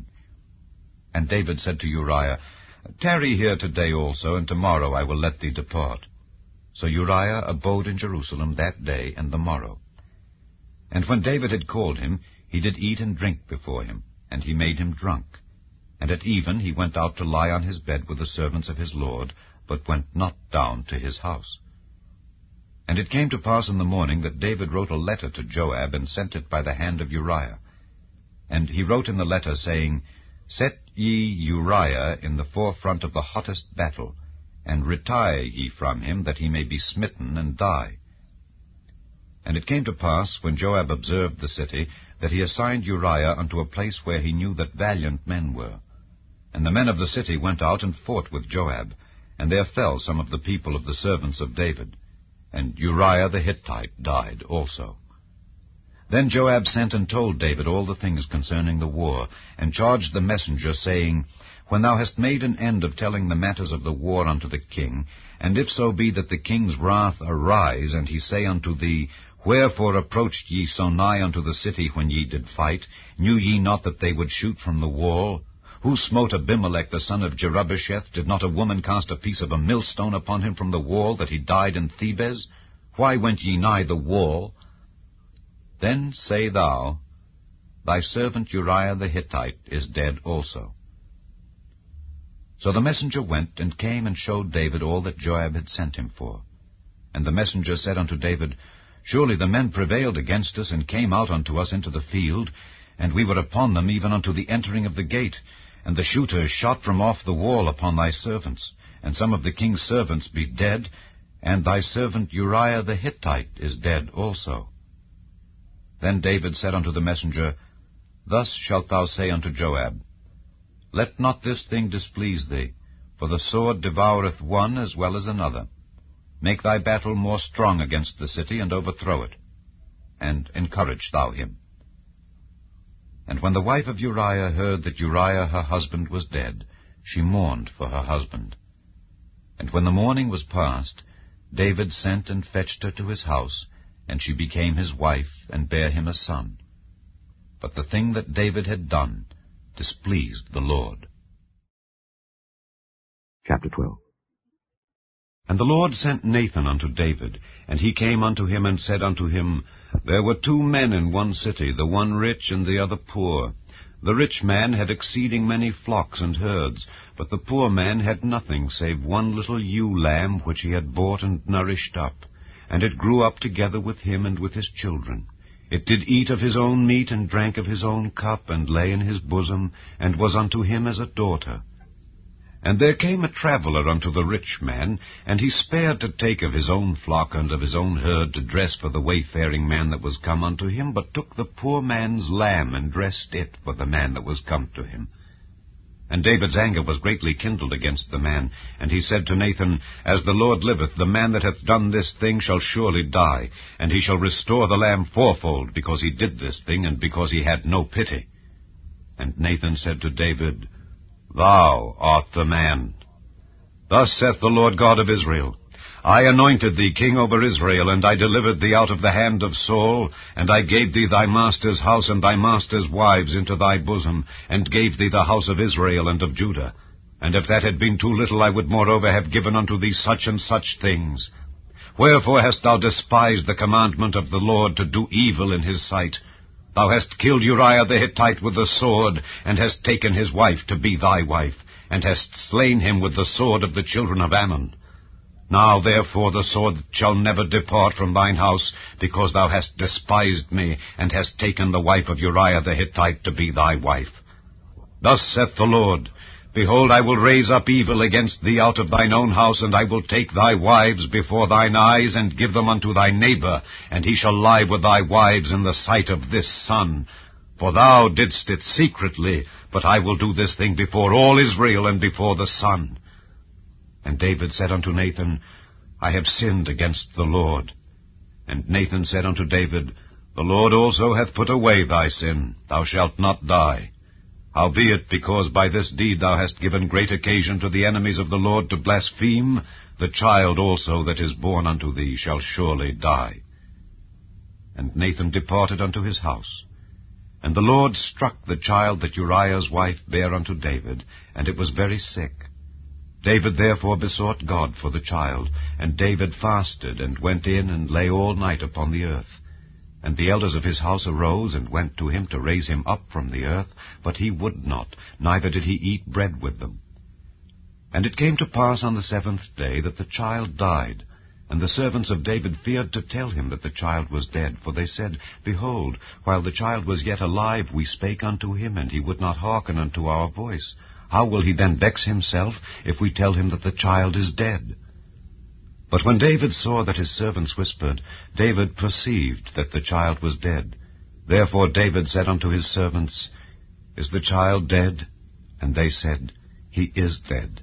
And David said to Uriah, Tarry here today also, and tomorrow I will let thee depart. So Uriah abode in Jerusalem that day and the morrow. And when David had called him, he did eat and drink before him, and he made him drunk. And at even he went out to lie on his bed with the servants of his lord, but went not down to his house. And it came to pass in the morning that David wrote a letter to Joab, and sent it by the hand of Uriah. And he wrote in the letter, saying, Set ye Uriah in the forefront of the hottest battle, and retire ye from him, that he may be smitten and die. And it came to pass, when Joab observed the city, that he assigned Uriah unto a place where he knew that valiant men were. And the men of the city went out and fought with Joab, and there fell some of the people of the servants of David. And Uriah the Hittite died also. Then Joab sent and told David all the things concerning the war, and charged the messenger, saying, When thou hast made an end of telling the matters of the war unto the king, and if so be that the king's wrath arise, and he say unto thee, Wherefore approached ye so nigh unto the city when ye did fight? Knew ye not that they would shoot from the wall? Who smote Abimelech the son of Jerubbesheth? Did not a woman cast a piece of a millstone upon him from the wall, that he died in Thebez? Why went ye nigh the wall? Then say thou, Thy servant Uriah the Hittite is dead also. So the messenger went, and came and showed David all that Joab had sent him for. And the messenger said unto David, Surely the men prevailed against us, and came out unto us into the field, and we were upon them even unto the entering of the gate. And the shooters shot from off the wall upon thy servants, and some of the king's servants be dead, and thy servant Uriah the Hittite is dead also. Then David said unto the messenger, Thus shalt thou say unto Joab, Let not this thing displease thee, for the sword devoureth one as well as another. Make thy battle more strong against the city, and overthrow it. And encourage thou him. And when the wife of Uriah heard that Uriah her husband was dead, she mourned for her husband. And when the mourning was past, David sent and fetched her to his house, and she became his wife, and bare him a son. But the thing that David had done displeased the Lord. Chapter 12. And the Lord sent Nathan unto David, and he came unto him, and said unto him, There were 2 men in one city, the one rich and the other poor. The rich man had exceeding many flocks and herds, but the poor man had nothing save one little ewe lamb which he had bought and nourished up. And it grew up together with him and with his children. It did eat of his own meat, and drank of his own cup, and lay in his bosom, and was unto him as a daughter. And there came a traveller unto the rich man, and he spared to take of his own flock and of his own herd to dress for the wayfaring man that was come unto him, but took the poor man's lamb, and dressed it for the man that was come to him. And David's anger was greatly kindled against the man, and he said to Nathan, As the Lord liveth, the man that hath done this thing shall surely die, and he shall restore the lamb fourfold, because he did this thing, and because he had no pity. And Nathan said to David, Thou art the man. Thus saith the Lord God of Israel, I anointed thee king over Israel, and I delivered thee out of the hand of Saul, and I gave thee thy master's house and thy master's wives into thy bosom, and gave thee the house of Israel and of Judah. And if that had been too little, I would moreover have given unto thee such and such things. Wherefore hast thou despised the commandment of the Lord to do evil in his sight? Thou hast killed Uriah the Hittite with the sword, and hast taken his wife to be thy wife, and hast slain him with the sword of the children of Ammon. Now therefore the sword shall never depart from thine house, because thou hast despised me, and hast taken the wife of Uriah the Hittite to be thy wife. Thus saith the Lord, Behold, I will raise up evil against thee out of thine own house, and I will take thy wives before thine eyes, and give them unto thy neighbor, and he shall lie with thy wives in the sight of this sun. For thou didst it secretly, but I will do this thing before all Israel and before the sun. And David said unto Nathan, I have sinned against the Lord. And Nathan said unto David, The Lord also hath put away thy sin, thou shalt not die. Howbeit, because by this deed thou hast given great occasion to the enemies of the Lord to blaspheme, the child also that is born unto thee shall surely die. And Nathan departed unto his house. And the Lord struck the child that Uriah's wife bare unto David, and it was very sick. David therefore besought God for the child, and David fasted, and went in and lay all night upon the earth. And the elders of his house arose, and went to him to raise him up from the earth, but he would not, neither did he eat bread with them. And it came to pass on the 7th day that the child died, and the servants of David feared to tell him that the child was dead, for they said, Behold, while the child was yet alive, we spake unto him, and he would not hearken unto our voice. How will he then vex himself, if we tell him that the child is dead? But when David saw that his servants whispered, David perceived that the child was dead. Therefore David said unto his servants, Is the child dead? And they said, He is dead.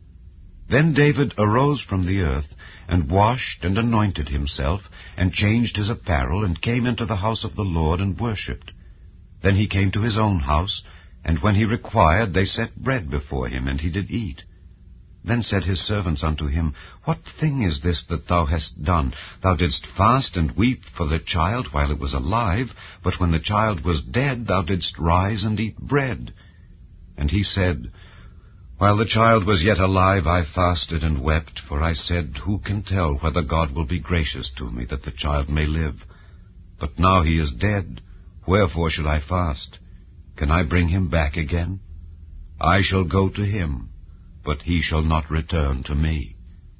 Then David arose from the earth, and washed and anointed himself, and changed his apparel, and came into the house of the Lord, and worshipped. Then he came to his own house, and when he required, they set bread before him, and he did eat. Then said his servants unto him, What thing is this that thou hast done? Thou didst fast and weep for the child while it was alive, but when the child was dead, thou didst rise and eat bread. And he said, While the child was yet alive, I fasted and wept, for I said, Who can tell whether God will be gracious to me, that the child may live? But now he is dead, wherefore should I fast? Can I bring him back again? I shall go to him, but he shall not return to me.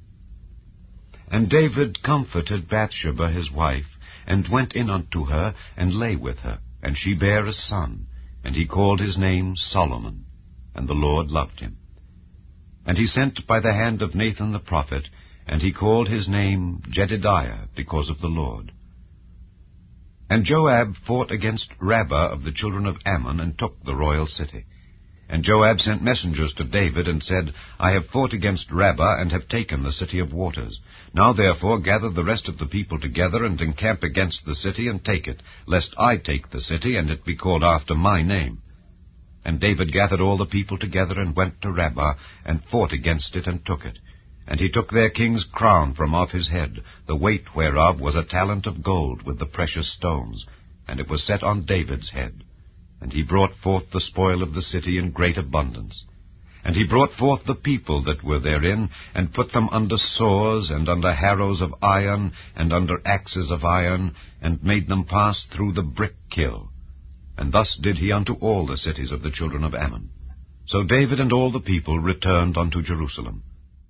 And David comforted Bathsheba his wife, and went in unto her, and lay with her. And she bare a son, and he called his name Solomon, and the Lord loved him. And he sent by the hand of Nathan the prophet, and he called his name Jedidiah, because of the Lord. And Joab fought against Rabbah of the children of Ammon, and took the royal city. And Joab sent messengers to David, and said, I have fought against Rabbah, and have taken the city of waters. Now therefore gather the rest of the people together, and encamp against the city, and take it, lest I take the city, and it be called after my name. And David gathered all the people together, and went to Rabbah, and fought against it, and took it. And he took their king's crown from off his head, the weight whereof was a talent of gold with the precious stones, and it was set on David's head. And he brought forth the spoil of the city in great abundance. And he brought forth the people that were therein, and put them under saws, and under harrows of iron, and under axes of iron, and made them pass through the brick kiln. And thus did he unto all the cities of the children of Ammon. So David and all the people returned unto Jerusalem.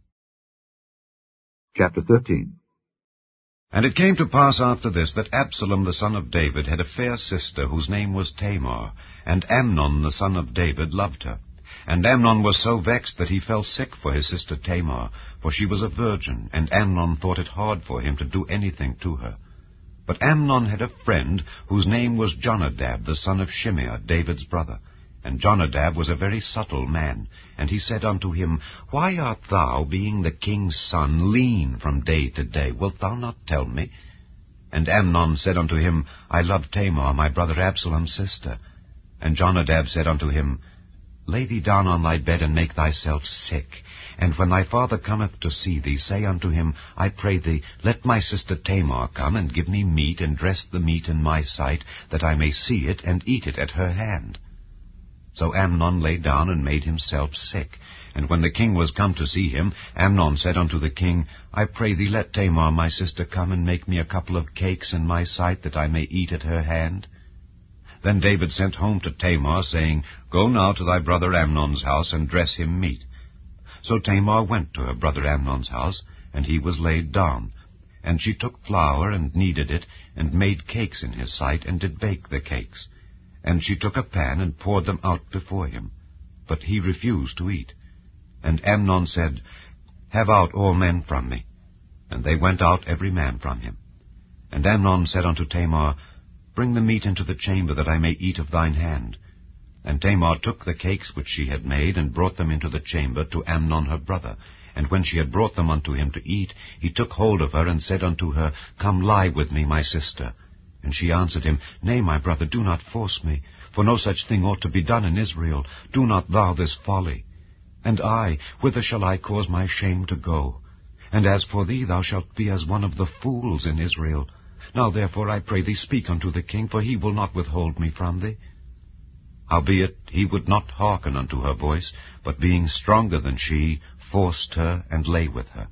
Chapter 13. And it came to pass after this that Absalom the son of David had a fair sister, whose name was Tamar, and Amnon the son of David loved her. And Amnon was so vexed that he fell sick for his sister Tamar, for she was a virgin, and Amnon thought it hard for him to do anything to her. But Amnon had a friend, whose name was Jonadab the son of Shimeah, David's brother. And Jonadab was a very subtle man, and he said unto him, Why art thou, being the king's son, lean from day to day? Wilt thou not tell me? And Amnon said unto him, I love Tamar, my brother Absalom's sister. And Jonadab said unto him, Lay thee down on thy bed, and make thyself sick. And when thy father cometh to see thee, say unto him, I pray thee, let my sister Tamar come, and give me meat, and dress the meat in my sight, that I may see it, and eat it at her hand. So Amnon lay down, and made himself sick. And when the king was come to see him, Amnon said unto the king, I pray thee, let Tamar my sister come, and make me a couple of cakes in my sight, that I may eat at her hand. Then David sent home to Tamar, saying, Go now to thy brother Amnon's house, and dress him meat. So Tamar went to her brother Amnon's house, and he was laid down. And she took flour, and kneaded it, and made cakes in his sight, and did bake the cakes. And she took a pan, and poured them out before him. But he refused to eat. And Amnon said, Have out all men from me. And they went out every man from him. And Amnon said unto Tamar, Bring the meat into the chamber, that I may eat of thine hand. And Tamar took the cakes which she had made, and brought them into the chamber to Amnon her brother. And when she had brought them unto him to eat, he took hold of her, and said unto her, Come lie with me, my sister. And she answered him, Nay, my brother, do not force me, for no such thing ought to be done in Israel. Do not thou this folly. And I, whither shall I cause my shame to go? And as for thee, thou shalt be as one of the fools in Israel. Now therefore I pray thee, speak unto the king, for he will not withhold me from thee. Howbeit he would not hearken unto her voice, but being stronger than she, forced her, and lay with her.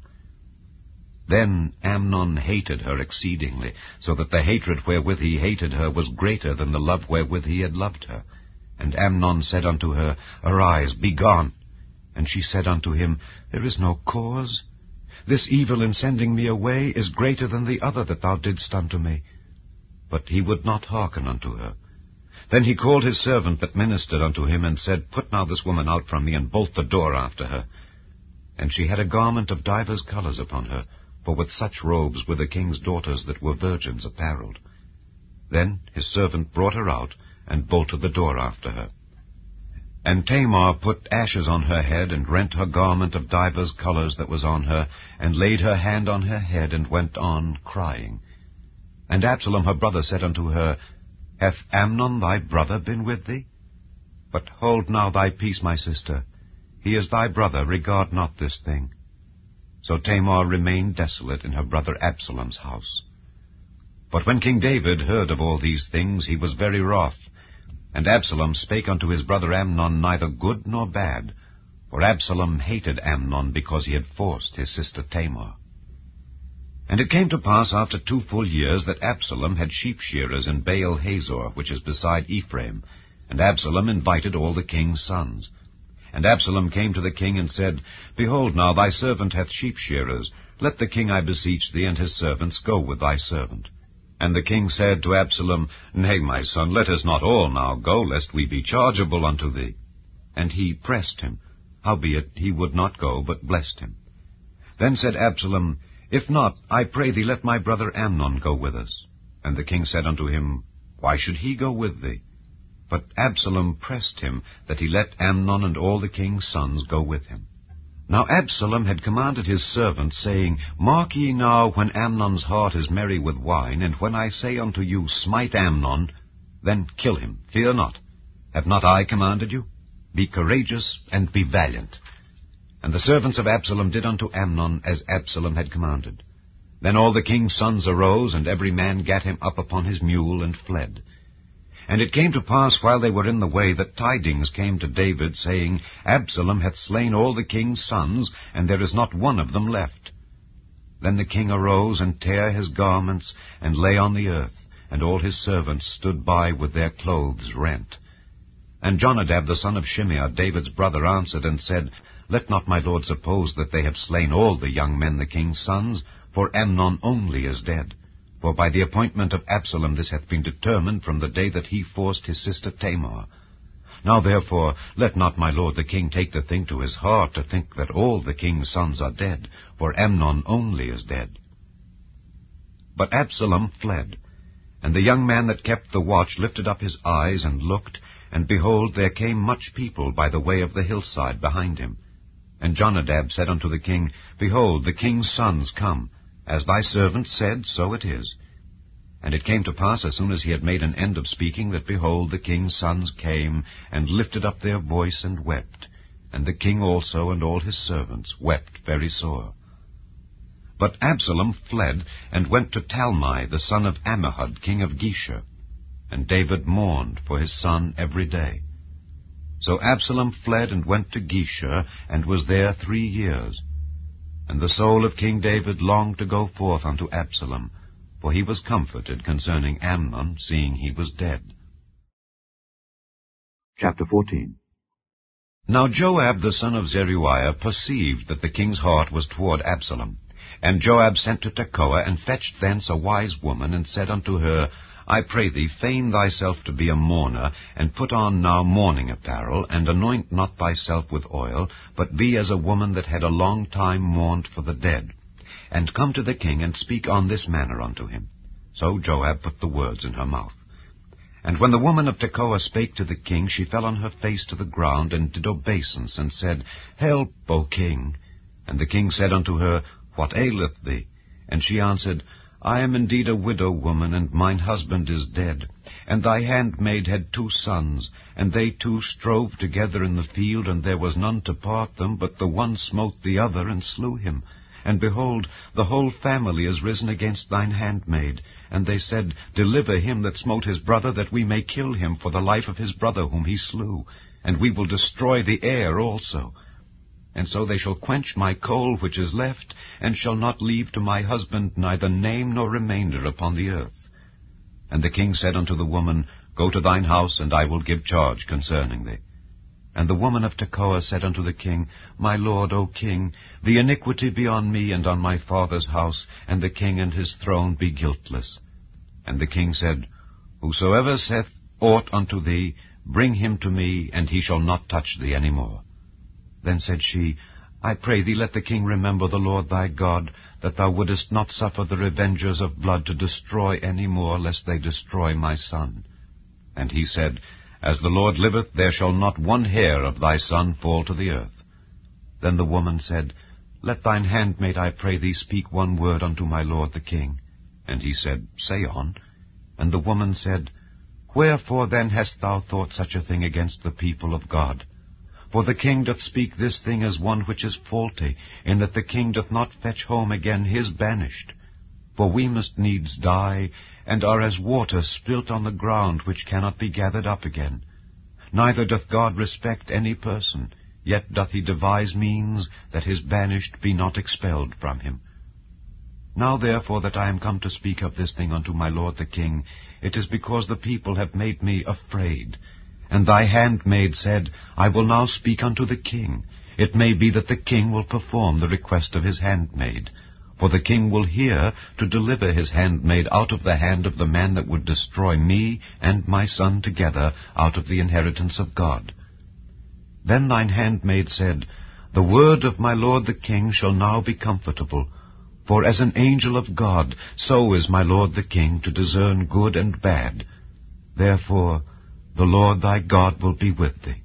Then Amnon hated her exceedingly, so that the hatred wherewith he hated her was greater than the love wherewith he had loved her. And Amnon said unto her, Arise, be gone. And she said unto him, There is no cause. This evil in sending me away is greater than the other that thou didst unto me. But he would not hearken unto her. Then he called his servant that ministered unto him, and said, Put now this woman out from me, and bolt the door after her. And she had a garment of divers colours upon her, for with such robes were the king's daughters that were virgins apparelled. Then his servant brought her out, and bolted the door after her. And Tamar put ashes on her head, and rent her garment of divers colours that was on her, and laid her hand on her head, and went on crying. And Absalom her brother said unto her, Hath Amnon thy brother been with thee? But hold now thy peace, my sister. He is thy brother, regard not this thing. So Tamar remained desolate in her brother Absalom's house. But when King David heard of all these things, he was very wroth. And Absalom spake unto his brother Amnon neither good nor bad, for Absalom hated Amnon because he had forced his sister Tamar. And it came to pass after 2 full years that Absalom had sheep-shearers in Baal-Hazor, which is beside Ephraim, and Absalom invited all the king's sons. And Absalom came to the king and said, Behold, now thy servant hath sheep-shearers. Let the king, I beseech thee, and his servants go with thy servant. And the king said to Absalom, Nay, my son, let us not all now go, lest we be chargeable unto thee. And he pressed him. Howbeit he would not go, but blessed him. Then said Absalom, If not, I pray thee, let my brother Amnon go with us. And the king said unto him, Why should he go with thee? But Absalom pressed him, that he let Amnon and all the king's sons go with him. Now Absalom had commanded his servants, saying, Mark ye now when Amnon's heart is merry with wine, and when I say unto you, Smite Amnon, then kill him, fear not. Have not I commanded you? Be courageous, and be valiant. And the servants of Absalom did unto Amnon as Absalom had commanded. Then all the king's sons arose, and every man gat him up upon his mule, and fled. And it came to pass, while they were in the way, that tidings came to David, saying, Absalom hath slain all the king's sons, and there is not one of them left. Then the king arose, and tare his garments, and lay on the earth, and all his servants stood by with their clothes rent. And Jonadab the son of Shimeah, David's brother, answered and said, Let not my lord suppose that they have slain all the young men the king's sons, for Amnon only is dead. For by the appointment of Absalom this hath been determined from the day that he forced his sister Tamar. Now therefore let not my lord the king take the thing to his heart, to think that all the king's sons are dead, for Amnon only is dead. But Absalom fled, and the young man that kept the watch lifted up his eyes and looked, and behold, there came much people by the way of the hillside behind him. And Jonadab said unto the king, Behold, the king's sons come. As thy servant said, so it is. And it came to pass, as soon as he had made an end of speaking, that, behold, the king's sons came, and lifted up their voice, and wept. And the king also, and all his servants, wept very sore. But Absalom fled, and went to Talmai, the son of Ammihud, king of Geshur. And David mourned for his son every day. So Absalom fled, and went to Geshur, and was there 3 years. And the soul of King David longed to go forth unto Absalom, for he was comforted concerning Amnon, seeing he was dead. Chapter 14. Now Joab the son of Zeruiah perceived that the king's heart was toward Absalom. And Joab sent to Tekoa, and fetched thence a wise woman, and said unto her, I pray thee, feign thyself to be a mourner, and put on now mourning apparel, and anoint not thyself with oil, but be as a woman that had a long time mourned for the dead. And come to the king, and speak on this manner unto him. So Joab put the words in her mouth. And when the woman of Tekoa spake to the king, she fell on her face to the ground, and did obeisance, and said, Help, O king. And the king said unto her, What aileth thee? And she answered, I am indeed a widow woman, and mine husband is dead. And thy handmaid had 2 sons, and they 2 strove together in the field, and there was none to part them, but the one smote the other, and slew him. And behold, the whole family is risen against thine handmaid. And they said, Deliver him that smote his brother, that we may kill him for the life of his brother whom he slew. And we will destroy the heir also. And so they shall quench my coal which is left, and shall not leave to my husband neither name nor remainder upon the earth. And the king said unto the woman, Go to thine house, and I will give charge concerning thee. And the woman of Tekoa said unto the king, My lord, O king, the iniquity be on me and on my father's house, and the king and his throne be guiltless. And the king said, Whosoever saith aught unto thee, bring him to me, and he shall not touch thee any more. Then said she, I pray thee, let the king remember the Lord thy God, that thou wouldest not suffer the revengers of blood to destroy any more, lest they destroy my son. And he said, As the Lord liveth, there shall not one hair of thy son fall to the earth. Then the woman said, Let thine handmaid, I pray thee, speak one word unto my lord the king. And he said, Say on. And the woman said, Wherefore then hast thou thought such a thing against the people of God? For the king doth speak this thing as one which is faulty, in that the king doth not fetch home again his banished. For we must needs die, and are as water spilt on the ground, which cannot be gathered up again. Neither doth God respect any person, yet doth he devise means that his banished be not expelled from him. Now therefore that I am come to speak of this thing unto my lord the king, it is because the people have made me afraid. And thy handmaid said, I will now speak unto the king. It may be that the king will perform the request of his handmaid. For the king will hear to deliver his handmaid out of the hand of the man that would destroy me and my son together out of the inheritance of God. Then thine handmaid said, The word of my lord the king shall now be comfortable. For as an angel of God, so is my lord the king to discern good and bad. Therefore the Lord thy God will be with thee.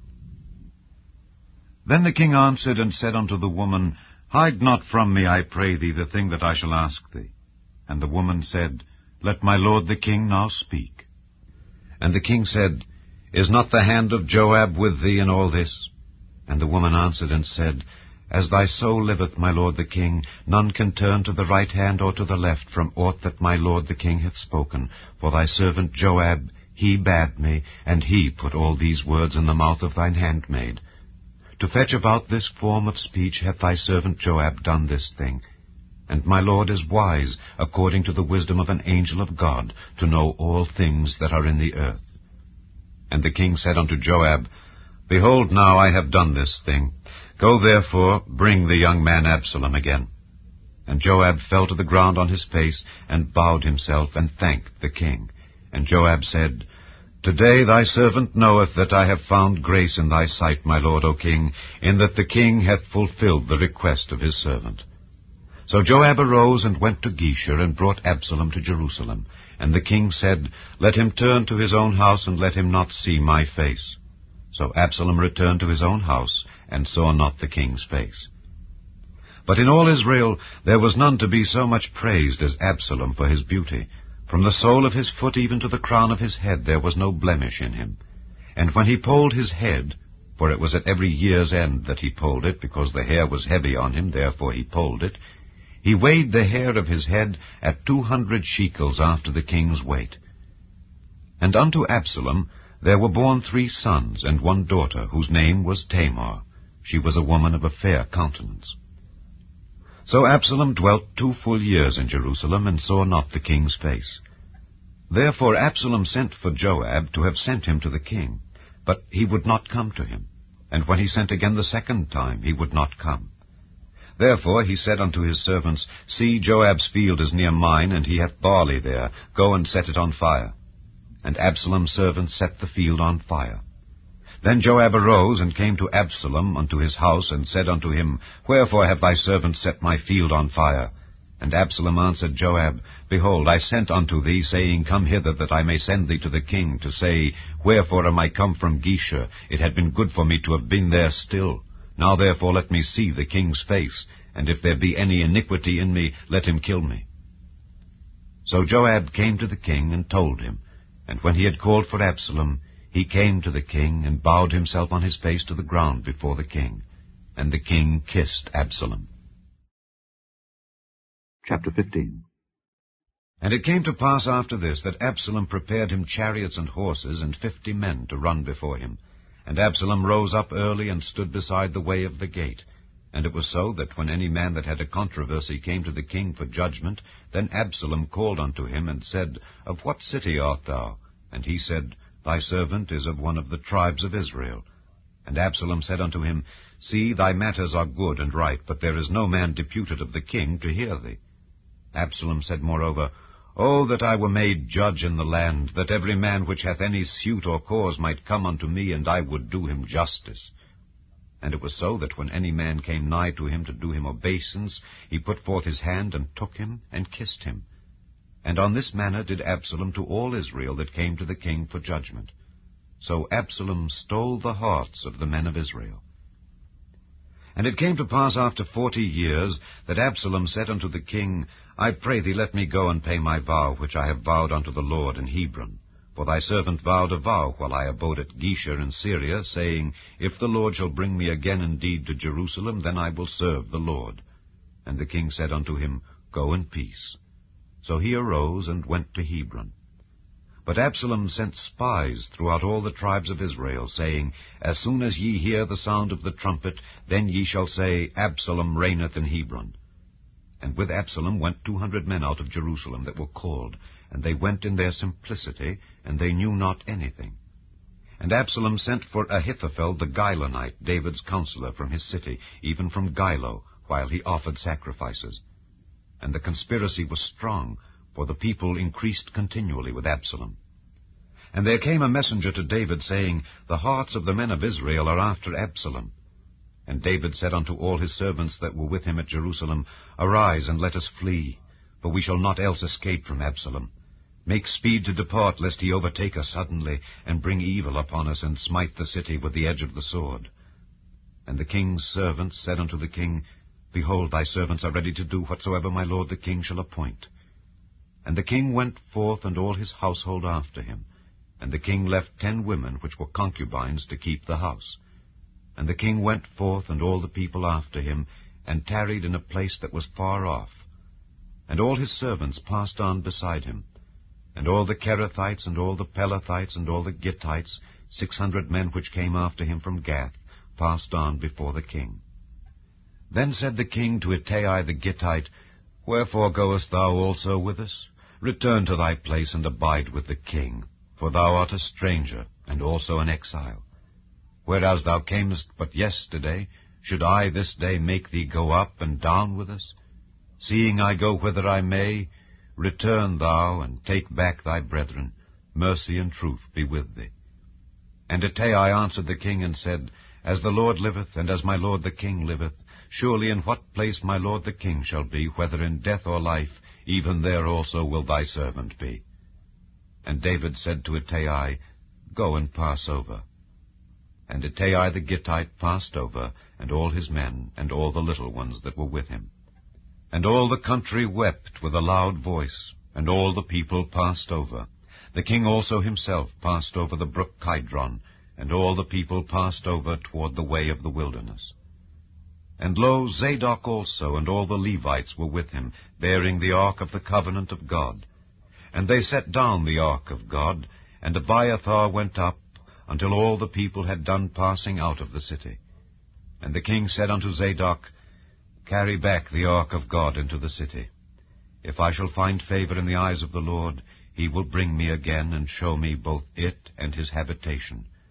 Then the king answered and said unto the woman, Hide not from me, I pray thee, the thing that I shall ask thee. And the woman said, Let my lord the king now speak. And the king said, Is not the hand of Joab with thee in all this? And the woman answered and said, As thy soul liveth, my lord the king, none can turn to the right hand or to the left from aught that my lord the king hath spoken. For thy servant Joab, he bade me, and he put all these words in the mouth of thine handmaid. To fetch about this form of speech hath thy servant Joab done this thing. And my lord is wise, according to the wisdom of an angel of God, to know all things that are in the earth. And the king said unto Joab, Behold, now I have done this thing. Go therefore, bring the young man Absalom again. And Joab fell to the ground on his face, and bowed himself, and thanked the king. And Joab said, Today thy servant knoweth that I have found grace in thy sight, my lord, O king, in that the king hath fulfilled the request of his servant. So Joab arose and went to Geshur, and brought Absalom to Jerusalem. And the king said, Let him turn to his own house, and let him not see my face. So Absalom returned to his own house, and saw not the king's face. But in all Israel there was none to be so much praised as Absalom for his beauty. From the sole of his foot even to the crown of his head there was no blemish in him. And when he polled his head, for it was at every year's end that he polled it, because the hair was heavy on him, therefore he polled it, he weighed the hair of his head at 200 shekels after the king's weight. And unto Absalom there were born 3 sons and 1 daughter, whose name was Tamar. She was a woman of a fair countenance. So Absalom dwelt 2 full years in Jerusalem, and saw not the king's face. Therefore Absalom sent for Joab to have sent him to the king. But he would not come to him. And when he sent again the second time, he would not come. Therefore he said unto his servants, See, Joab's field is near mine, and he hath barley there. Go and set it on fire. And Absalom's servants set the field on fire. Then Joab arose, and came to Absalom unto his house, and said unto him, Wherefore have thy servants set my field on fire? And Absalom answered Joab, Behold, I sent unto thee, saying, Come hither, that I may send thee to the king, to say, Wherefore am I come from Geshur? It had been good for me to have been there still. Now therefore let me see the king's face, and if there be any iniquity in me, let him kill me. So Joab came to the king, and told him. And when he had called for Absalom, he came to the king, and bowed himself on his face to the ground before the king. And the king kissed Absalom. Chapter 15. And it came to pass after this, that Absalom prepared him chariots and horses, and 50 men to run before him. And Absalom rose up early, and stood beside the way of the gate. And it was so, that when any man that had a controversy came to the king for judgment, then Absalom called unto him, and said, Of what city art thou? And he said, Thy servant is of one of the tribes of Israel. And Absalom said unto him, See, thy matters are good and right, but there is no man deputed of the king to hear thee. Absalom said moreover, O that I were made judge in the land, that every man which hath any suit or cause might come unto me, and I would do him justice. And it was so, that when any man came nigh to him to do him obeisance, he put forth his hand, and took him, and kissed him. And on this manner did Absalom to all Israel that came to the king for judgment. So Absalom stole the hearts of the men of Israel. And it came to pass after 40 years, that Absalom said unto the king, I pray thee, let me go and pay my vow, which I have vowed unto the Lord in Hebron. For thy servant vowed a vow while I abode at Geshur in Syria, saying, If the Lord shall bring me again indeed to Jerusalem, then I will serve the Lord. And the king said unto him, Go in peace. So he arose and went to Hebron. But Absalom sent spies throughout all the tribes of Israel, saying, As soon as ye hear the sound of the trumpet, then ye shall say, Absalom reigneth in Hebron. And with Absalom went 200 men out of Jerusalem that were called, and they went in their simplicity, and they knew not anything. And Absalom sent for Ahithophel the Gilonite, David's counselor, from his city, even from Gilo, while he offered sacrifices. And the conspiracy was strong, for the people increased continually with Absalom. And there came a messenger to David, saying, The hearts of the men of Israel are after Absalom. And David said unto all his servants that were with him at Jerusalem, Arise, and let us flee, for we shall not else escape from Absalom. Make speed to depart, lest he overtake us suddenly, and bring evil upon us, and smite the city with the edge of the sword. And the king's servants said unto the king, Behold, thy servants are ready to do whatsoever my lord the king shall appoint. And the king went forth, and all his household after him. And the king left 10 women, which were concubines, to keep the house. And the king went forth, and all the people after him, and tarried in a place that was far off. And all his servants passed on beside him. And all the Kerethites, and all the Pelethites, and all the Gittites, 600 men which came after him from Gath, passed on before the king. Then said the king to Ittai the Gittite, Wherefore goest thou also with us? Return to thy place, and abide with the king, for thou art a stranger, and also an exile. Whereas thou camest but yesterday, should I this day make thee go up and down with us? Seeing I go whither I may, return thou, and take back thy brethren. Mercy and truth be with thee. And Ittai answered the king, and said, As the Lord liveth, and as my lord the king liveth, surely in what place my lord the king shall be, whether in death or life, even there also will thy servant be. And David said to Ittai, Go and pass over. And Ittai the Gittite passed over, and all his men, and all the little ones that were with him. And all the country wept with a loud voice, and all the people passed over. The king also himself passed over the brook Kidron, and all the people passed over toward the way of the wilderness. And lo, Zadok also and all the Levites were with him, bearing the ark of the covenant of God. And they set down the ark of God, and Abiathar went up, until all the people had done passing out of the city. And the king said unto Zadok, Carry back the ark of God into the city. If I shall find favor in the eyes of the Lord, he will bring me again, and show me both it and his habitation.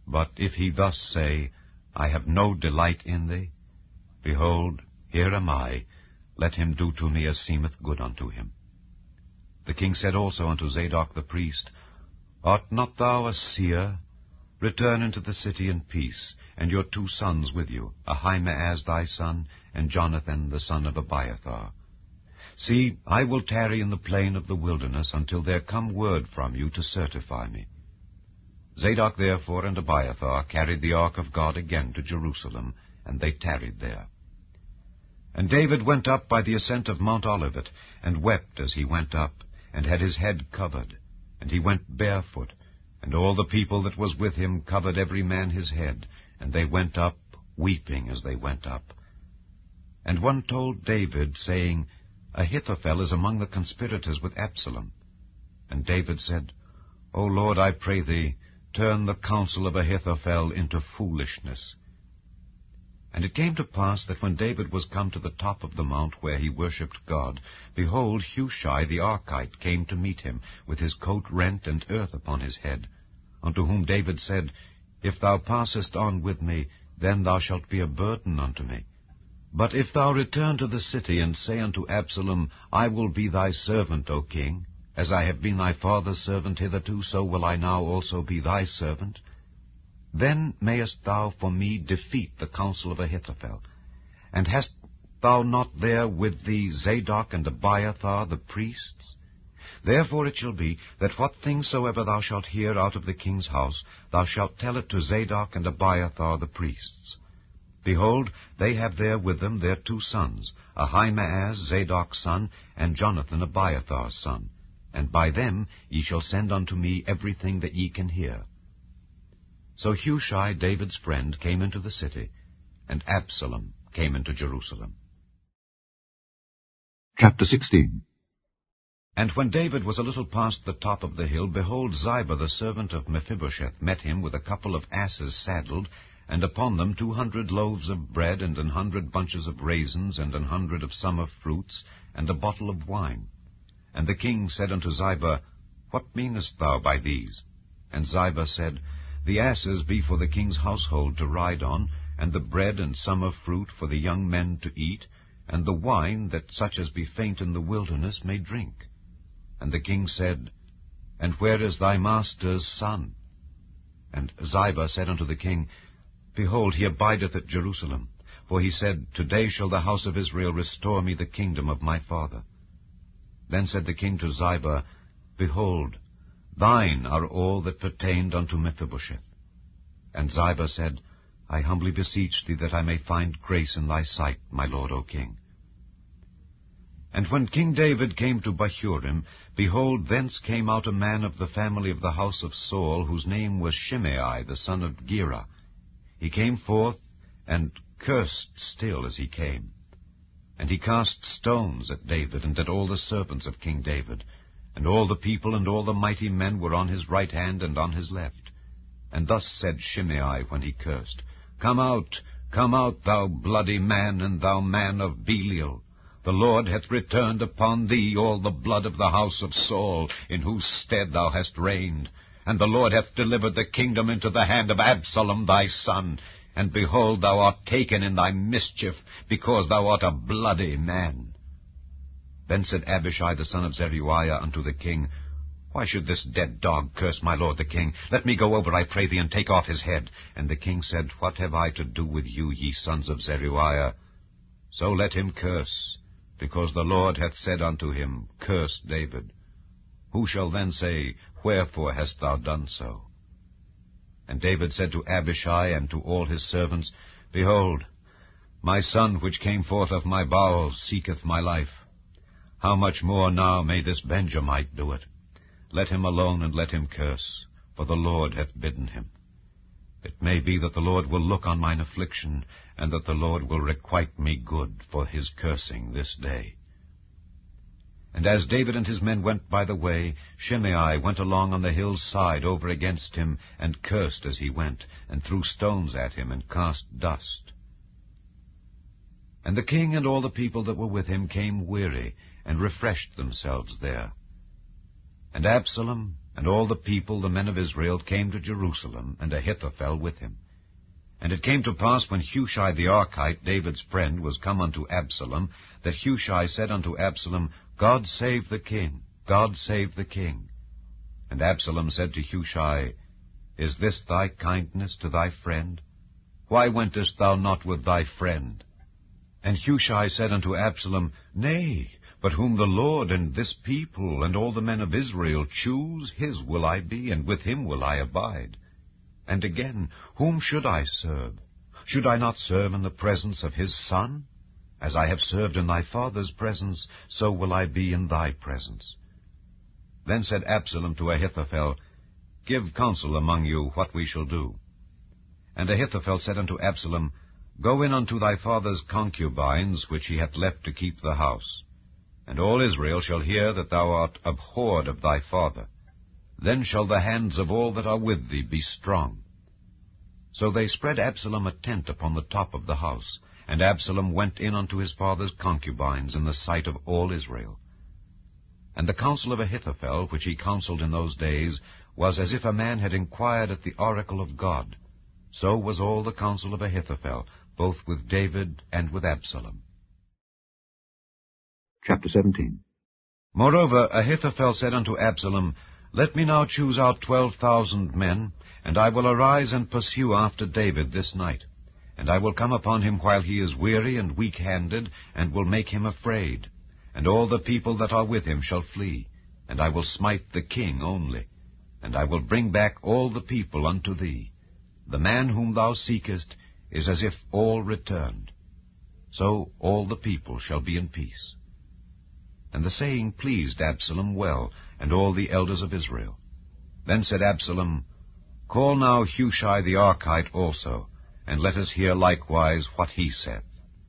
But if he thus say, I have no delight in thee, behold, here am I, let him do to me as seemeth good unto him. The king said also unto Zadok the priest, Art not thou a seer? Return into the city in peace, and your 2 sons with you, Ahimaaz thy son, and Jonathan the son of Abiathar. See, I will tarry in the plain of the wilderness until there come word from you to certify me. Zadok therefore and Abiathar carried the ark of God again to Jerusalem, and they tarried there. And David went up by the ascent of Mount Olivet, and wept as he went up, and had his head covered, and he went barefoot, and all the people that was with him covered every man his head, and they went up, weeping as they went up. And one told David, saying, Ahithophel is among the conspirators with Absalom. And David said, O Lord, I pray thee, turn the counsel of Ahithophel into foolishness. And it came to pass that when David was come to the top of the mount where he worshipped God, behold, Hushai the Archite came to meet him, with his coat rent and earth upon his head, unto whom David said, If thou passest on with me, then thou shalt be a burden unto me. But if thou return to the city, and say unto Absalom, I will be thy servant, O king, as I have been thy father's servant hitherto, so will I now also be thy servant, then mayest thou for me defeat the counsel of Ahithophel. And hast thou not there with thee Zadok and Abiathar the priests? Therefore it shall be, that what things soever thou shalt hear out of the king's house, thou shalt tell it to Zadok and Abiathar the priests. Behold, they have there with them their 2 sons, Ahimaaz Zadok's son, and Jonathan Abiathar's son, and by them ye shall send unto me everything that ye can hear. So Hushai, David's friend, came into the city, and Absalom came into Jerusalem. Chapter 16. And when David was a little past the top of the hill, behold, Ziba the servant of Mephibosheth met him with a couple of asses saddled, and upon them 200 loaves of bread, and 100 bunches of raisins, and 100 of summer fruits, and a bottle of wine. And the king said unto Ziba, What meanest thou by these? And Ziba said, The asses be for the king's household to ride on, and the bread and summer fruit for the young men to eat, and the wine that such as be faint in the wilderness may drink. And the king said, And where is thy master's son? And Ziba said unto the king, Behold, he abideth at Jerusalem. For he said, Today shall the house of Israel restore me the kingdom of my father. Then said the king to Ziba, Behold, thine are all that pertained unto Mephibosheth. And Ziba said, I humbly beseech thee that I may find grace in thy sight, my lord, O king. And when King David came to Bahurim, behold, thence came out a man of the family of the house of Saul, whose name was Shimei the son of Gera. He came forth, and cursed still as he came. And he cast stones at David, and at all the servants of King David. And all the people and all the mighty men were on his right hand and on his left. And thus said Shimei when he cursed, Come out, thou bloody man, and thou man of Belial. The Lord hath returned upon thee all the blood of the house of Saul, in whose stead thou hast reigned. And the Lord hath delivered the kingdom into the hand of Absalom thy son. And behold, thou art taken in thy mischief, because thou art a bloody man. Then said Abishai the son of Zeruiah unto the king, Why should this dead dog curse my lord the king? Let me go over, I pray thee, and take off his head. And the king said, What have I to do with you, ye sons of Zeruiah? So let him curse, because the Lord hath said unto him, Curse David. Who shall then say, Wherefore hast thou done so? And David said to Abishai and to all his servants, Behold, my son which came forth of my bowels seeketh my life. How much more now may this Benjamite do it? Let him alone, and let him curse, for the Lord hath bidden him. It may be that the Lord will look on mine affliction, and that the Lord will requite me good for his cursing this day. And as David and his men went by the way, Shimei went along on the hill's side over against him, and cursed as he went, and threw stones at him, and cast dust. And the king and all the people that were with him came weary, and refreshed themselves there. And Absalom And all the people, the men of Israel, came to Jerusalem, and Ahithophel with him. And it came to pass, when Hushai the Archite, David's friend, was come unto Absalom, that Hushai said unto Absalom, God save the king, God save the king. And Absalom said to Hushai, Is this thy kindness to thy friend? Why wentest thou not with thy friend? And Hushai said unto Absalom, Nay, but whom the Lord and this people and all the men of Israel choose, his will I be, and with him will I abide. And again, whom should I serve? Should I not serve in the presence of his son? As I have served in thy father's presence, so will I be in thy presence. Then said Absalom to Ahithophel, Give counsel among you what we shall do. And Ahithophel said unto Absalom, Go in unto thy father's concubines, which he hath left to keep the house. And all Israel shall hear that thou art abhorred of thy father. Then shall the hands of all that are with thee be strong. So they spread Absalom a tent upon the top of the house, and Absalom went in unto his father's concubines in the sight of all Israel. And the counsel of Ahithophel, which he counselled in those days, was as if a man had inquired at the oracle of God. So was all the counsel of Ahithophel, both with David and with Absalom. Chapter 17. Moreover, Ahithophel said unto Absalom, Let me now choose out 12,000 men, and I will arise and pursue after David this night. And I will come upon him while he is weary and weak-handed, and will make him afraid. And all the people that are with him shall flee, and I will smite the king only. And I will bring back all the people unto thee. The man whom thou seekest is as if all returned. So all the people shall be in peace. And the saying pleased Absalom well, and all the elders of Israel. Then said Absalom, Call now Hushai the Archite also, and let us hear likewise what he saith.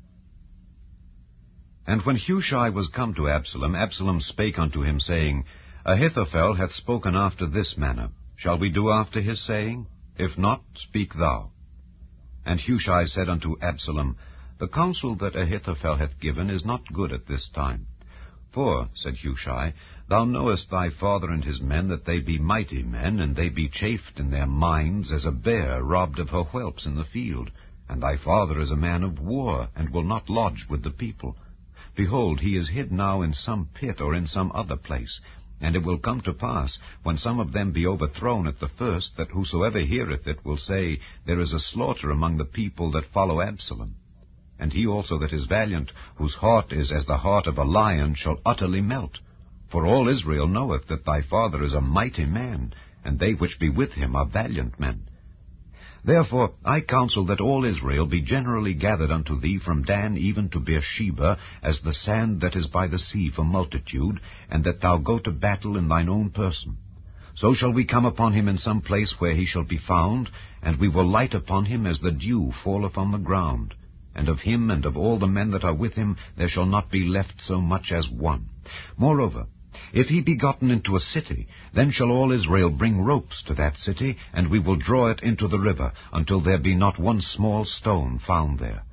And when Hushai was come to Absalom, Absalom spake unto him, saying, Ahithophel hath spoken after this manner. Shall we do after his saying? If not, speak thou. And Hushai said unto Absalom, The counsel that Ahithophel hath given is not good at this time. For, said Hushai, thou knowest thy father and his men, that they be mighty men, and they be chafed in their minds as a bear robbed of her whelps in the field. And thy father is a man of war, and will not lodge with the people. Behold, he is hid now in some pit or in some other place. And it will come to pass, when some of them be overthrown at the first, that whosoever heareth it will say, There is a slaughter among the people that follow Absalom. And he also that is valiant, whose heart is as the heart of a lion, shall utterly melt. For all Israel knoweth that thy father is a mighty man, and they which be with him are valiant men. Therefore I counsel that all Israel be generally gathered unto thee from Dan even to Beersheba, as the sand that is by the sea for multitude, and that thou go to battle in thine own person. So shall we come upon him in some place where he shall be found, and we will light upon him as the dew falleth on the ground. And of him and of all the men that are with him there shall not be left so much as one. Moreover, if he be gotten into a city, then shall all Israel bring ropes to that city, and we will draw it into the river, until there be not one small stone found there.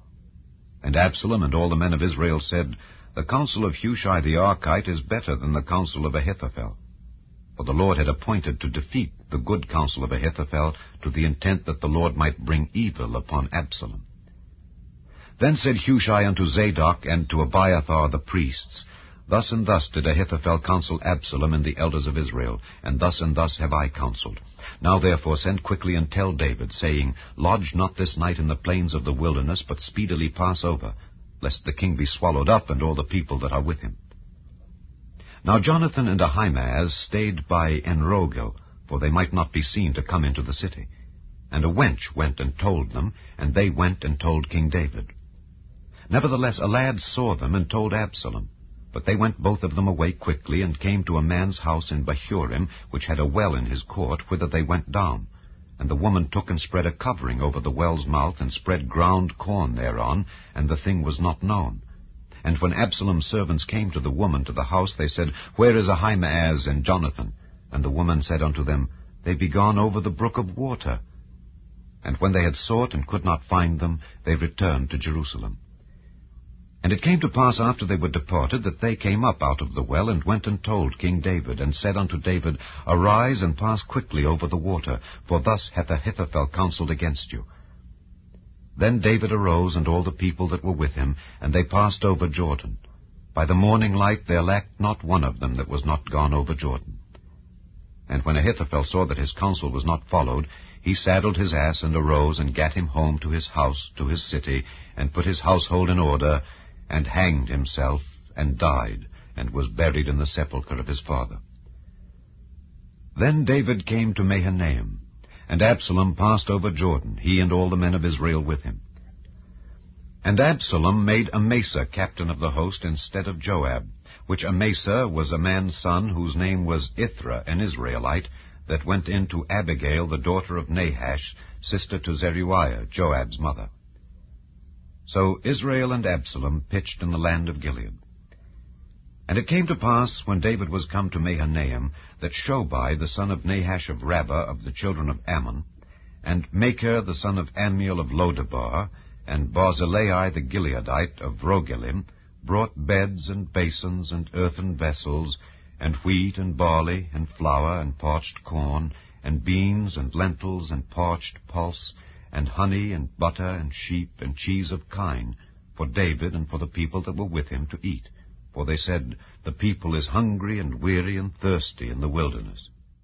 And Absalom and all the men of Israel said, The counsel of Hushai the Archite is better than the counsel of Ahithophel. For the Lord had appointed to defeat the good counsel of Ahithophel, to the intent that the Lord might bring evil upon Absalom. Then said Hushai unto Zadok and to Abiathar the priests, Thus and thus did Ahithophel counsel Absalom and the elders of Israel, and thus have I counselled. Now therefore send quickly and tell David, saying, Lodge not this night in the plains of the wilderness, but speedily pass over, lest the king be swallowed up, and all the people that are with him. Now Jonathan and Ahimaaz stayed by Enrogel, for they might not be seen to come into the city. And a wench went and told them, and they went and told King David. Nevertheless a lad saw them and told Absalom. But they went both of them away quickly, and came to a man's house in Bahurim, which had a well in his court, whither they went down. And the woman took and spread a covering over the well's mouth, and spread ground corn thereon, and the thing was not known. And when Absalom's servants came to the woman to the house, they said, Where is Ahimaaz and Jonathan? And the woman said unto them, They be gone over the brook of water. And when they had sought and could not find them, they returned to Jerusalem. And it came to pass after they were departed, that they came up out of the well, and went and told King David, and said unto David, Arise, and pass quickly over the water, for thus hath Ahithophel counselled against you. Then David arose, and all the people that were with him, and they passed over Jordan. By the morning light there lacked not one of them that was not gone over Jordan. And when Ahithophel saw that his counsel was not followed, he saddled his ass, and arose, and gat him home to his house, to his city, and put his household in order, and hanged himself, and died, and was buried in the sepulchre of his father. Then David came to Mahanaim, and Absalom passed over Jordan, he and all the men of Israel with him. And Absalom made Amasa captain of the host instead of Joab, which Amasa was a man's son whose name was Ithra, an Israelite, that went in to Abigail, the daughter of Nahash, sister to Zeruiah, Joab's mother. So Israel and Absalom pitched in the land of Gilead. And it came to pass, when David was come to Mahanaim, that Shobai, the son of Nahash of Rabbah of the children of Ammon, and Machir, the son of Ammiel of Lodebar, and Barzillai the Gileadite of Rogelim, brought beds and basins and earthen vessels, and wheat and barley and flour and parched corn, and beans and lentils and parched pulse, and honey and butter and sheep and cheese of kine, for David and for the people that were with him to eat. For they said, The people is hungry and weary and thirsty in the wilderness.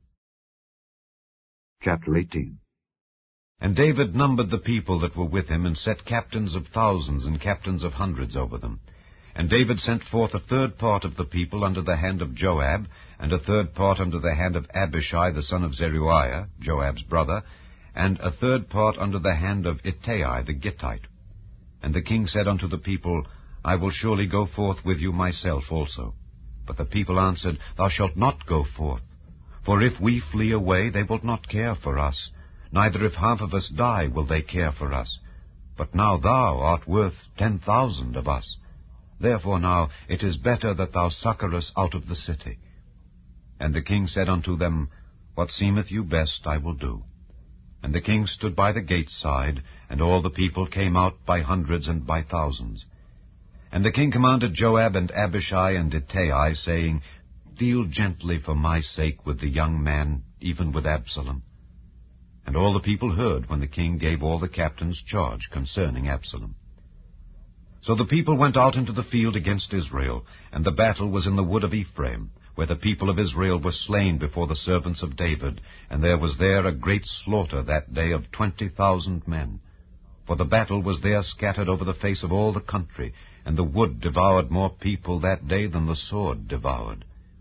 Chapter 18. And David numbered the people that were with him, and set captains of thousands and captains of hundreds over them. And David sent forth a third part of the people under the hand of Joab, and a third part under the hand of Abishai the son of Zeruiah, Joab's brother, and a third part under the hand of Ittai the Gittite. And the king said unto the people, I will surely go forth with you myself also. But the people answered, Thou shalt not go forth. For if we flee away, they will not care for us. Neither if half of us die will they care for us. But now thou art worth 10,000 of us. Therefore now it is better that thou succour us out of the city. And the king said unto them, What seemeth you best I will do. And the king stood by the gate side, and all the people came out by hundreds and by thousands. And the king commanded Joab and Abishai and Ittai, saying, Deal gently for my sake with the young man, even with Absalom. And all the people heard when the king gave all the captains charge concerning Absalom. So the people went out into the field against Israel, and the battle was in the wood of Ephraim, where the people of Israel were slain before the servants of David, and there was there a great slaughter that day of 20,000 men. For the battle was there scattered over the face of all the country, and the wood devoured more people that day than the sword devoured.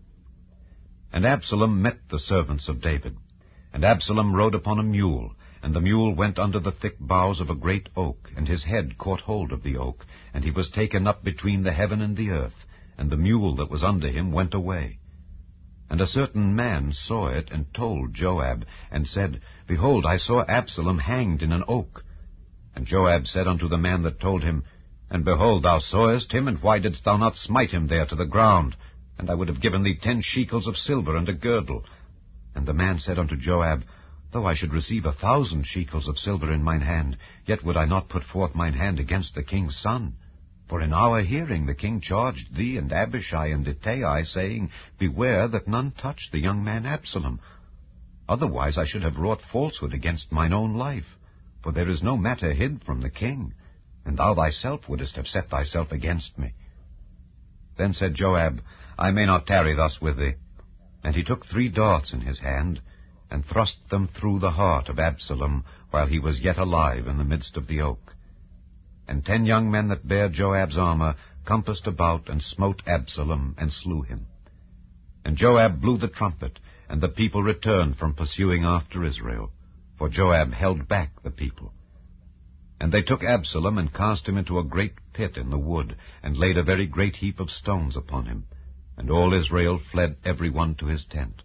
And Absalom met the servants of David. And Absalom rode upon a mule, and the mule went under the thick boughs of a great oak, and his head caught hold of the oak, and he was taken up between the heaven and the earth, and the mule that was under him went away. And a certain man saw it, and told Joab, and said, Behold, I saw Absalom hanged in an oak. And Joab said unto the man that told him, And behold, thou sawest him, and why didst thou not smite him there to the ground? And I would have given thee 10 shekels of silver and a girdle. And the man said unto Joab, Though I should receive 1,000 shekels of silver in mine hand, yet would I not put forth mine hand against the king's son. For in our hearing the king charged thee and Abishai and Ittai, saying, Beware that none touch the young man Absalom. Otherwise I should have wrought falsehood against mine own life. For there is no matter hid from the king, and thou thyself wouldest have set thyself against me. Then said Joab, I may not tarry thus with thee. And he took 3 darts in his hand, and thrust them through the heart of Absalom, while he was yet alive in the midst of the oak. And 10 young men that bare Joab's armor compassed about, and smote Absalom, and slew him. And Joab blew the trumpet, and the people returned from pursuing after Israel, for Joab held back the people. And they took Absalom, and cast him into a great pit in the wood, and laid a very great heap of stones upon him. And all Israel fled every one to his tent.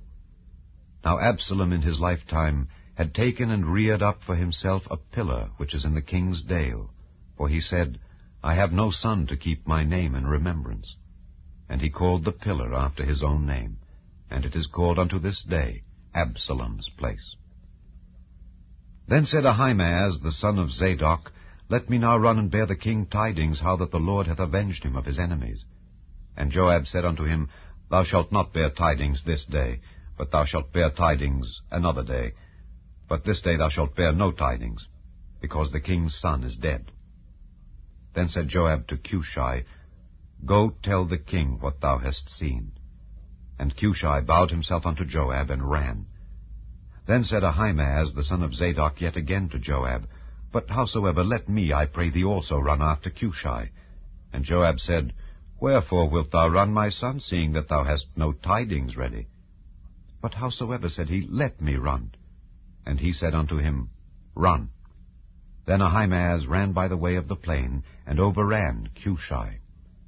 Now Absalom in his lifetime had taken and reared up for himself a pillar which is in the king's dale. For he said, I have no son to keep my name in remembrance. And he called the pillar after his own name, and it is called unto this day Absalom's place. Then said Ahimaaz the son of Zadok, Let me now run and bear the king tidings how that the Lord hath avenged him of his enemies. And Joab said unto him, Thou shalt not bear tidings this day, but thou shalt bear tidings another day. But this day thou shalt bear no tidings, because the king's son is dead. Then said Joab to Cushai, Go tell the king what thou hast seen. And Cushai bowed himself unto Joab, and ran. Then said Ahimaaz the son of Zadok yet again to Joab, But howsoever, let me, I pray thee, also run after Cushai. And Joab said, Wherefore wilt thou run, my son, seeing that thou hast no tidings ready? But howsoever, said he, let me run. And he said unto him, Run. Then Ahimaaz ran by the way of the plain, and overran Cushai.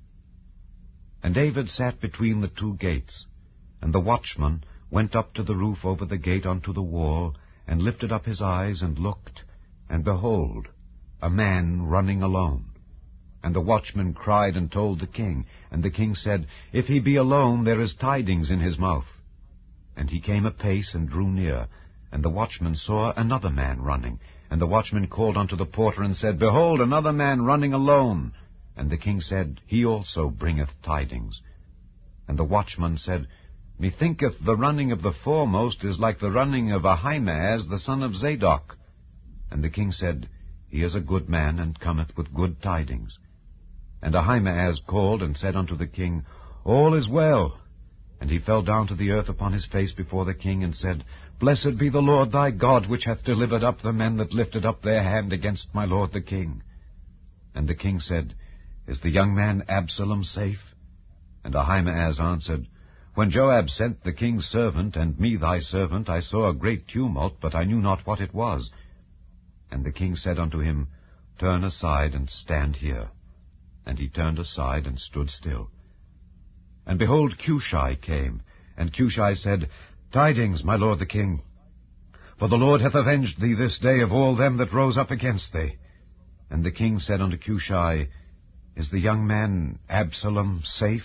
And David sat between the two gates, and the watchman went up to the roof over the gate unto the wall, and lifted up his eyes, and looked, and behold, a man running alone. And the watchman cried and told the king, and the king said, If he be alone, there is tidings in his mouth. And he came apace and drew near, and the watchman saw another man running. And the watchman called unto the porter, and said, Behold, another man running alone. And the king said, He also bringeth tidings. And the watchman said, Methinketh the running of the foremost is like the running of Ahimaaz the son of Zadok. And the king said, He is a good man, and cometh with good tidings. And Ahimaaz called and said unto the king, All is well. And he fell down to the earth upon his face before the king, and said, Blessed be the Lord thy God, which hath delivered up the men that lifted up their hand against my lord the king. And the king said, Is the young man Absalom safe? And Ahimaaz answered, When Joab sent the king's servant, and me thy servant, I saw a great tumult, but I knew not what it was. And the king said unto him, Turn aside, and stand here. And he turned aside, and stood still. And behold, Cushai came. And Cushai said, Tidings, my lord the king. For the Lord hath avenged thee this day of all them that rose up against thee. And the king said unto Cushai, Is the young man Absalom safe?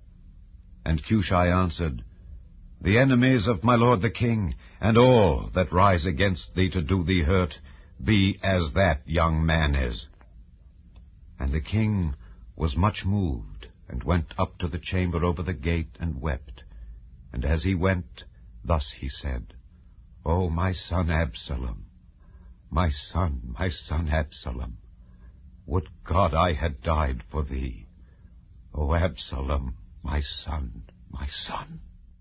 And Cushai answered, The enemies of my lord the king, and all that rise against thee to do thee hurt, be as that young man is. And the king was much moved, and went up to the chamber over the gate, and wept. And as he went, thus he said, O my son Absalom, my son Absalom, would God I had died for thee. O Absalom, my son, my son.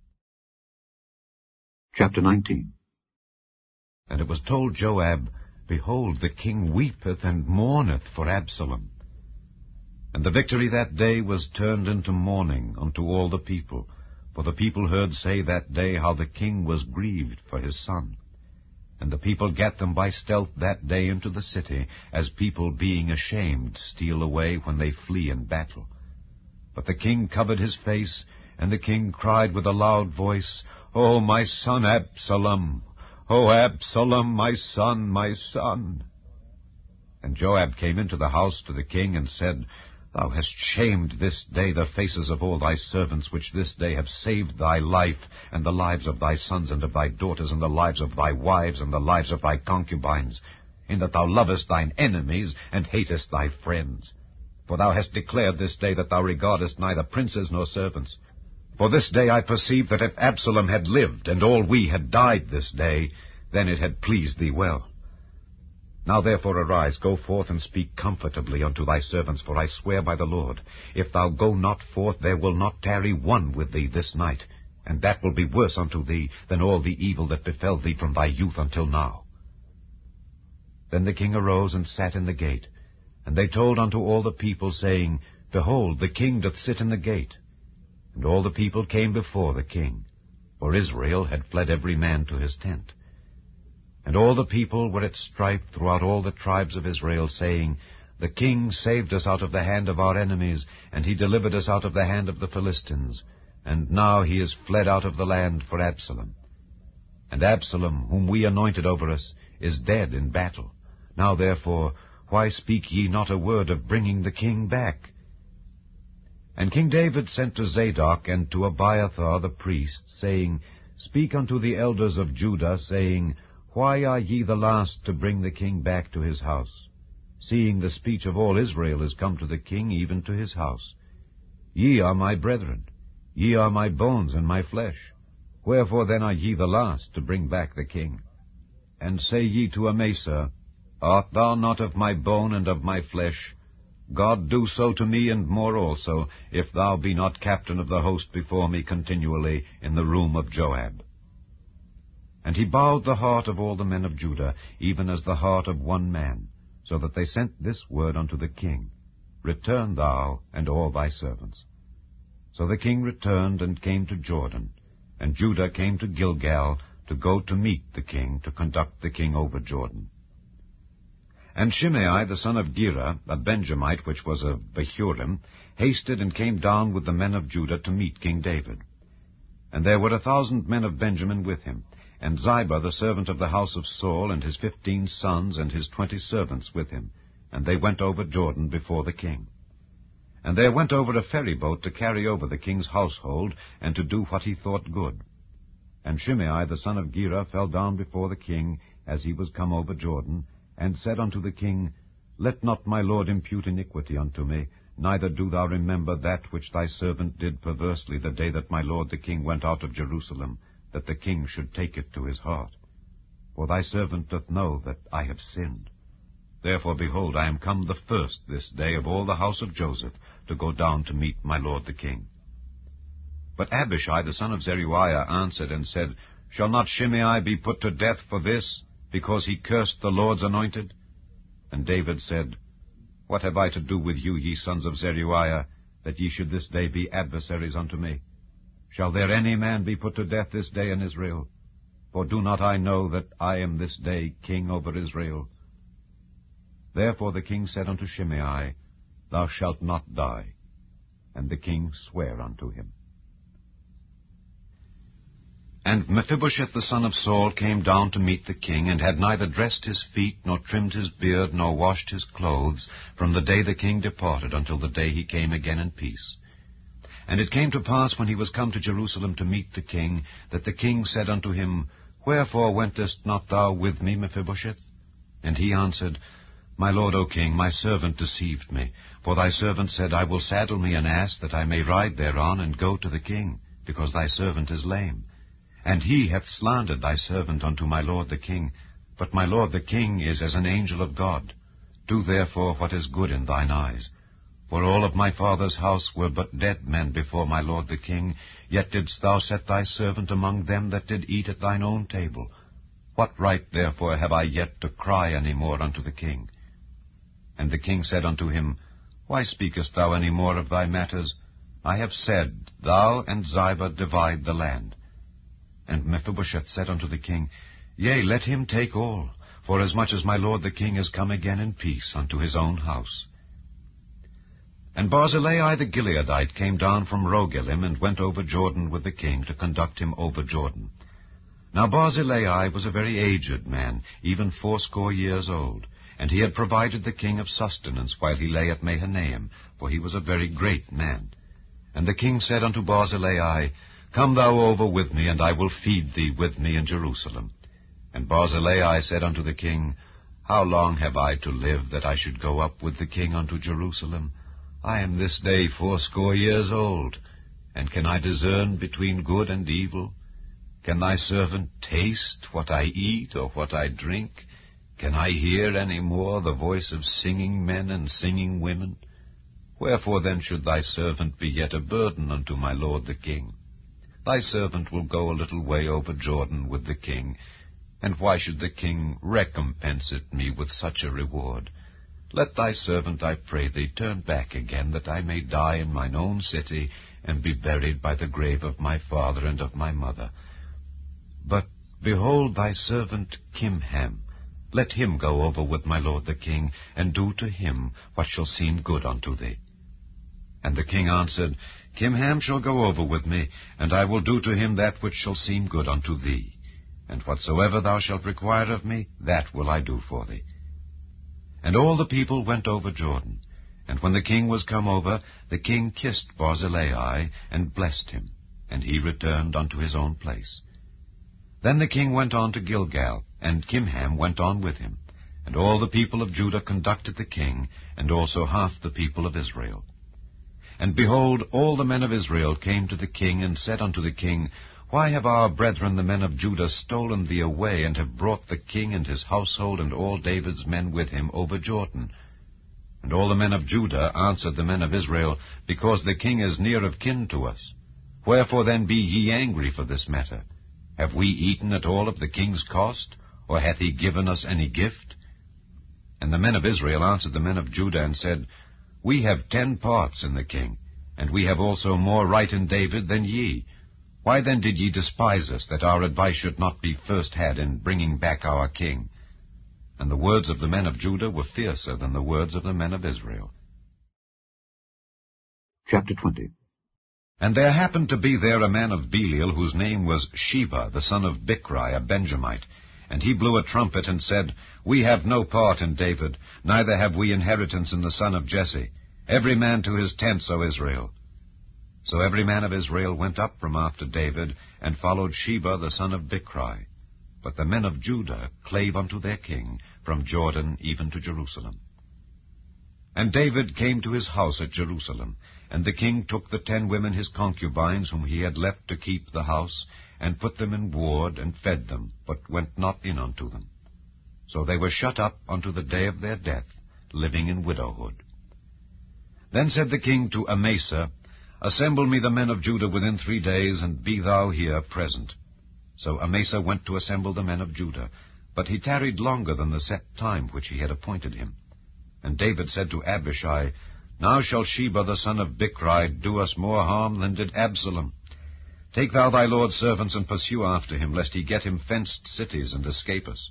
Chapter 19. And it was told Joab, Behold, the king weepeth and mourneth for Absalom. And the victory that day was turned into mourning unto all the people, for the people heard say that day how the king was grieved for his son. And the people gat them by stealth that day into the city, as people being ashamed steal away when they flee in battle. But the king covered his face, and the king cried with a loud voice, O my son Absalom! O Absalom, my son, my son! And Joab came into the house to the king, and said, Thou hast shamed this day the faces of all thy servants, which this day have saved thy life, and the lives of thy sons and of thy daughters, and the lives of thy wives, and the lives of thy concubines, in that thou lovest thine enemies, and hatest thy friends. For thou hast declared this day that thou regardest neither princes nor servants. For this day I perceive that if Absalom had lived, and all we had died this day, then it had pleased thee well. Now therefore arise, go forth, and speak comfortably unto thy servants, for I swear by the Lord, if thou go not forth, there will not tarry one with thee this night, and that will be worse unto thee than all the evil that befell thee from thy youth until now. Then the king arose and sat in the gate, and they told unto all the people, saying, Behold, the king doth sit in the gate. And all the people came before the king, for Israel had fled every man to his tent. And all the people were at strife throughout all the tribes of Israel, saying, The king saved us out of the hand of our enemies, and he delivered us out of the hand of the Philistines. And now he is fled out of the land for Absalom. And Absalom, whom we anointed over us, is dead in battle. Now therefore, why speak ye not a word of bringing the king back? And King David sent to Zadok and to Abiathar the priest, saying, Speak unto the elders of Judah, saying, Why are ye the last to bring the king back to his house? seeing the speech of all Israel is come to the king, even to his house. Ye are my brethren, ye are my bones and my flesh. Wherefore then are ye the last to bring back the king? And say ye to Amasa, Art thou not of my bone and of my flesh? God do so to me, and more also, if thou be not captain of the host before me continually in the room of Joab. And he bowed the heart of all the men of Judah, even as the heart of one man, so that they sent this word unto the king, Return thou and all thy servants. So the king returned and came to Jordan, and Judah came to Gilgal to go to meet the king, to conduct the king over Jordan. And Shimei the son of Gera, a Benjamite which was of Bahurim, hasted and came down with the men of Judah to meet King David. And there were 1,000 men of Benjamin with him, and Ziba the servant of the house of Saul, and his 15 sons and his 20 servants with him, and they went over Jordan before the king. And there went over a ferry boat to carry over the king's household, and to do what he thought good. And Shimei the son of Gera fell down before the king, as he was come over Jordan, and said unto the king, Let not my lord impute iniquity unto me, neither do thou remember that which thy servant did perversely the day that my lord the king went out of Jerusalem, that the king should take it to his heart. For thy servant doth know that I have sinned. Therefore, behold, I am come the first this day of all the house of Joseph, to go down to meet my lord the king. But Abishai the son of Zeruiah answered and said, Shall not Shimei be put to death for this, because he cursed the Lord's anointed? And David said, What have I to do with you, ye sons of Zeruiah, that ye should this day be adversaries unto me? Shall there any man be put to death this day in Israel? For do not I know that I am this day king over Israel? Therefore the king said unto Shimei, Thou shalt not die. And the king sware unto him. And Mephibosheth the son of Saul came down to meet the king, and had neither dressed his feet, nor trimmed his beard, nor washed his clothes, from the day the king departed until the day he came again in peace. And it came to pass, when he was come to Jerusalem to meet the king, that the king said unto him, Wherefore wentest not thou with me, Mephibosheth? And he answered, My lord, O king, my servant deceived me. For thy servant said, I will saddle me an ass, that I may ride thereon, and go to the king, because thy servant is lame. And he hath slandered thy servant unto my lord the king. But my lord the king is as an angel of God. Do therefore what is good in thine eyes. For all of my father's house were but dead men before my lord the king, yet didst thou set thy servant among them that did eat at thine own table. What right therefore have I yet to cry any more unto the king? And the king said unto him, Why speakest thou any more of thy matters? I have said, Thou and Ziba divide the land. And Mephibosheth said unto the king, Yea, let him take all, forasmuch as my lord the king is come again in peace unto his own house. And Barzillai the Gileadite came down from Rogelim, and went over Jordan with the king, to conduct him over Jordan. Now Barzillai was a very aged man, even 80 years old, and he had provided the king of sustenance while he lay at Mahanaim, for he was a very great man. And the king said unto Barzillai, Come thou over with me, and I will feed thee with me in Jerusalem. And Barzillai said unto the king, How long have I to live, that I should go up with the king unto Jerusalem? I am this day 80 years old, and can I discern between good and evil? Can thy servant taste what I eat, or what I drink? Can I hear any more the voice of singing men and singing women? Wherefore then should thy servant be yet a burden unto my lord the king? Thy servant will go a little way over Jordan with the king, and why should the king recompense it me with such a reward? Let thy servant, I pray thee, turn back again, that I may die in mine own city, and be buried by the grave of my father and of my mother. But behold thy servant Kimham, let him go over with my lord the king, and do to him what shall seem good unto thee. And the king answered, Kimham shall go over with me, and I will do to him that which shall seem good unto thee. And whatsoever thou shalt require of me, that will I do for thee. And all the people went over Jordan. And when the king was come over, the king kissed Barzillai, and blessed him, and he returned unto his own place. Then the king went on to Gilgal, and Kimham went on with him. And all the people of Judah conducted the king, and also half the people of Israel. And behold, all the men of Israel came to the king, and said unto the king, Why have our brethren the men of Judah stolen thee away, and have brought the king and his household and all David's men with him over Jordan? And all the men of Judah answered the men of Israel, Because the king is near of kin to us. Wherefore then be ye angry for this matter? Have we eaten at all of the king's cost, or hath he given us any gift? And the men of Israel answered the men of Judah, and said, We have 10 parts in the king, and we have also more right in David than ye. Why then did ye despise us, that our advice should not be first had in bringing back our king? And the words of the men of Judah were fiercer than the words of the men of Israel. Chapter 20. And there happened to be there a man of Belial, whose name was Sheba, the son of Bichri, a Benjamite. And he blew a trumpet, and said, We have no part in David, neither have we inheritance in the son of Jesse. Every man to his tents, O Israel. So every man of Israel went up from after David, and followed Sheba the son of Bichri. But the men of Judah clave unto their king, from Jordan even to Jerusalem. And David came to his house at Jerusalem, and the king took the 10 women his concubines, whom he had left to keep the house, and put them in ward, and fed them, but went not in unto them. So they were shut up unto the day of their death, living in widowhood. Then said the king to Amasa, Assemble me the men of Judah within 3 days, and be thou here present. So Amasa went to assemble the men of Judah, but he tarried longer than the set time which he had appointed him. And David said to Abishai, Now shall Sheba the son of Bichri do us more harm than did Absalom. Take thou thy lord's servants, and pursue after him, lest he get him fenced cities, and escape us.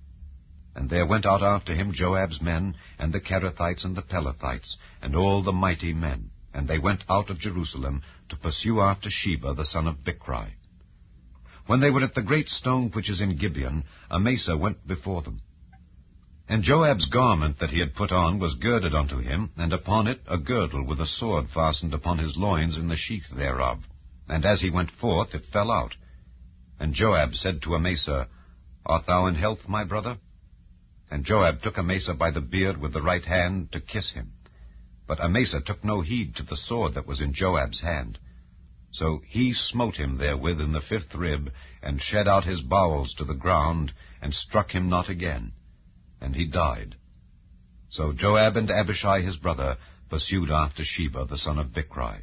And there went out after him Joab's men, and the Kerethites and the Pelethites, and all the mighty men. And they went out of Jerusalem to pursue after Sheba the son of Bichri. When they were at the great stone which is in Gibeon, Amasa went before them. And Joab's garment that he had put on was girded unto him, and upon it a girdle with a sword fastened upon his loins in the sheath thereof. And as he went forth, it fell out. And Joab said to Amasa, Art thou in health, my brother? And Joab took Amasa by the beard with the right hand to kiss him. But Amasa took no heed to the sword that was in Joab's hand. So he smote him therewith in the 5th rib, and shed out his bowels to the ground, and struck him not again. And he died. So Joab and Abishai his brother pursued after Sheba the son of Bichri.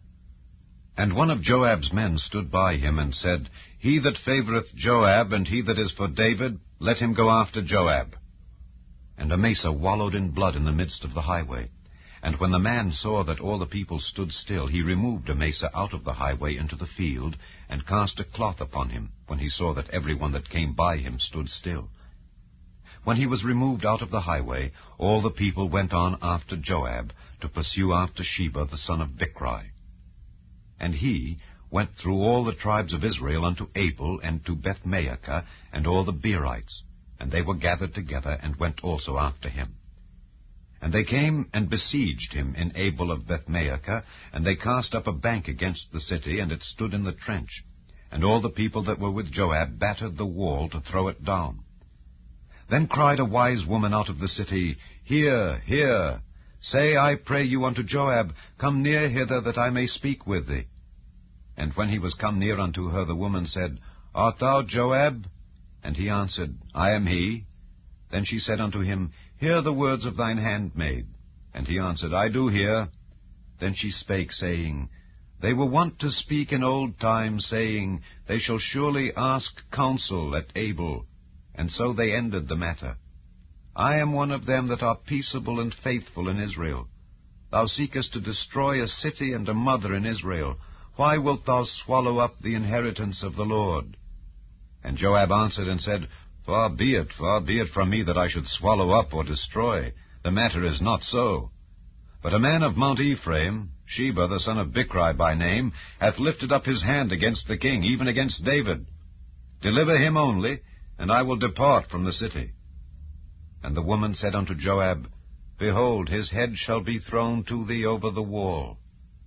And one of Joab's men stood by him, and said, He that favoureth Joab, and he that is for David, let him go after Joab. And Amasa wallowed in blood in the midst of the highway. And when the man saw that all the people stood still, he removed Amasa out of the highway into the field, and cast a cloth upon him, when he saw that every one that came by him stood still. When he was removed out of the highway, all the people went on after Joab, to pursue after Sheba the son of Bichri. And he went through all the tribes of Israel unto Abel, and to Bethmaachah, and all the Beerites, and they were gathered together, and went also after him. And they came and besieged him in Abel of Bethmaachah, and they cast up a bank against the city, and it stood in the trench. And all the people that were with Joab battered the wall to throw it down. Then cried a wise woman out of the city, Hear, hear! Say, I pray you unto Joab, Come near hither, that I may speak with thee. And when he was come near unto her, the woman said, Art thou Joab? And he answered, I am he. Then she said unto him, Hear the words of thine handmaid. And he answered, I do hear. Then she spake, saying, They were wont to speak in old times, saying, They shall surely ask counsel at Abel. And so they ended the matter. I am one of them that are peaceable and faithful in Israel. Thou seekest to destroy a city and a mother in Israel. Why wilt thou swallow up the inheritance of the Lord? And Joab answered and said, far be it from me that I should swallow up or destroy. The matter is not so. But a man of Mount Ephraim, Sheba the son of Bichri by name, hath lifted up his hand against the king, even against David. Deliver him only, and I will depart from the city. And the woman said unto Joab, Behold, his head shall be thrown to thee over the wall.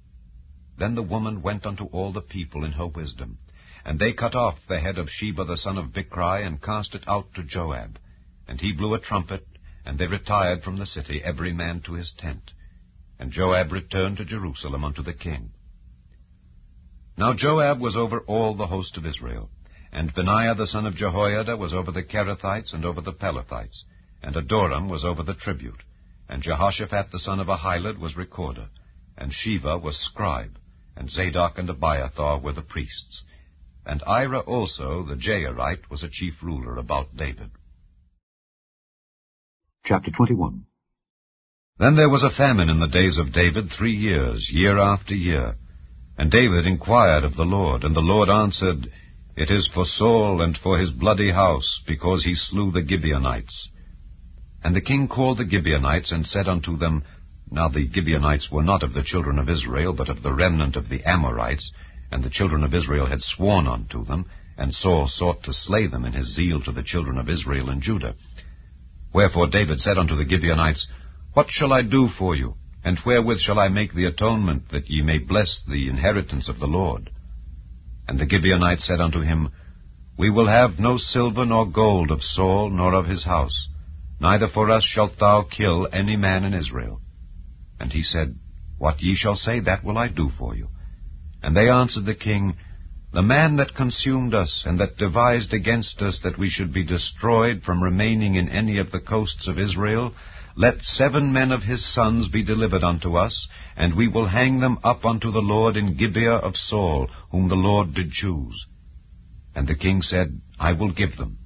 Then the woman went unto all the people in her wisdom, and they cut off the head of Sheba the son of Bichri, and cast it out to Joab. And he blew a trumpet, and they retired from the city, every man to his tent. And Joab returned to Jerusalem unto the king. Now Joab was over all the host of Israel, and Benaiah the son of Jehoiada was over the Kerethites and over the Pelethites, and Adoram was over the tribute, and Jehoshaphat the son of Ahilud was recorder, and Sheva was scribe, and Zadok and Abiathar were the priests. And Ira also, the Jairite, was a chief ruler about David. Chapter 21. Then there was a famine in the days of David 3 years, year after year. And David inquired of the Lord, and the Lord answered, It is for Saul and for his bloody house, because he slew the Gibeonites. And the king called the Gibeonites, and said unto them, Now the Gibeonites were not of the children of Israel, but of the remnant of the Amorites, and the children of Israel had sworn unto them, and Saul sought to slay them in his zeal to the children of Israel and Judah. Wherefore David said unto the Gibeonites, What shall I do for you? And wherewith shall I make the atonement, that ye may bless the inheritance of the Lord? And the Gibeonites said unto him, We will have no silver nor gold of Saul, nor of his house, neither for us shalt thou kill any man in Israel. And he said, What ye shall say, that will I do for you. And they answered the king, The man that consumed us, and that devised against us that we should be destroyed from remaining in any of the coasts of Israel, let 7 men of his sons be delivered unto us, and we will hang them up unto the Lord in Gibeah of Saul, whom the Lord did choose. And the king said, I will give them.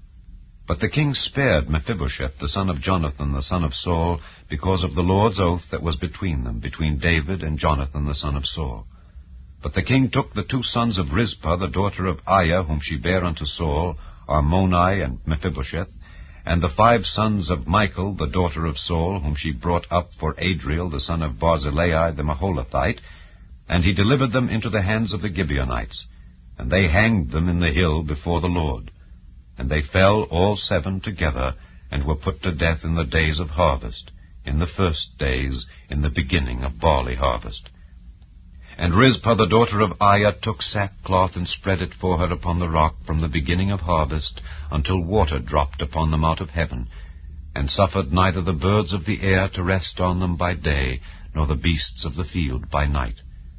But the king spared Mephibosheth, the son of Jonathan, the son of Saul, because of the Lord's oath that was between them, between David and Jonathan, the son of Saul. But the king took the 2 sons of Rizpah, the daughter of Aiah, whom she bare unto Saul, Armoni and Mephibosheth, and the 5 sons of Michal, the daughter of Saul, whom she brought up for Adriel, the son of Barzillai, the Maholathite, and he delivered them into the hands of the Gibeonites, and they hanged them in the hill before the Lord. And they fell all 7 together, and were put to death in the days of harvest, in the first days, in the beginning of barley harvest. And Rizpah the daughter of Aiah took sackcloth, and spread it for her upon the rock from the beginning of harvest, until water dropped upon them out of heaven, and suffered neither the birds of the air to rest on them by day, nor the beasts of the field by night.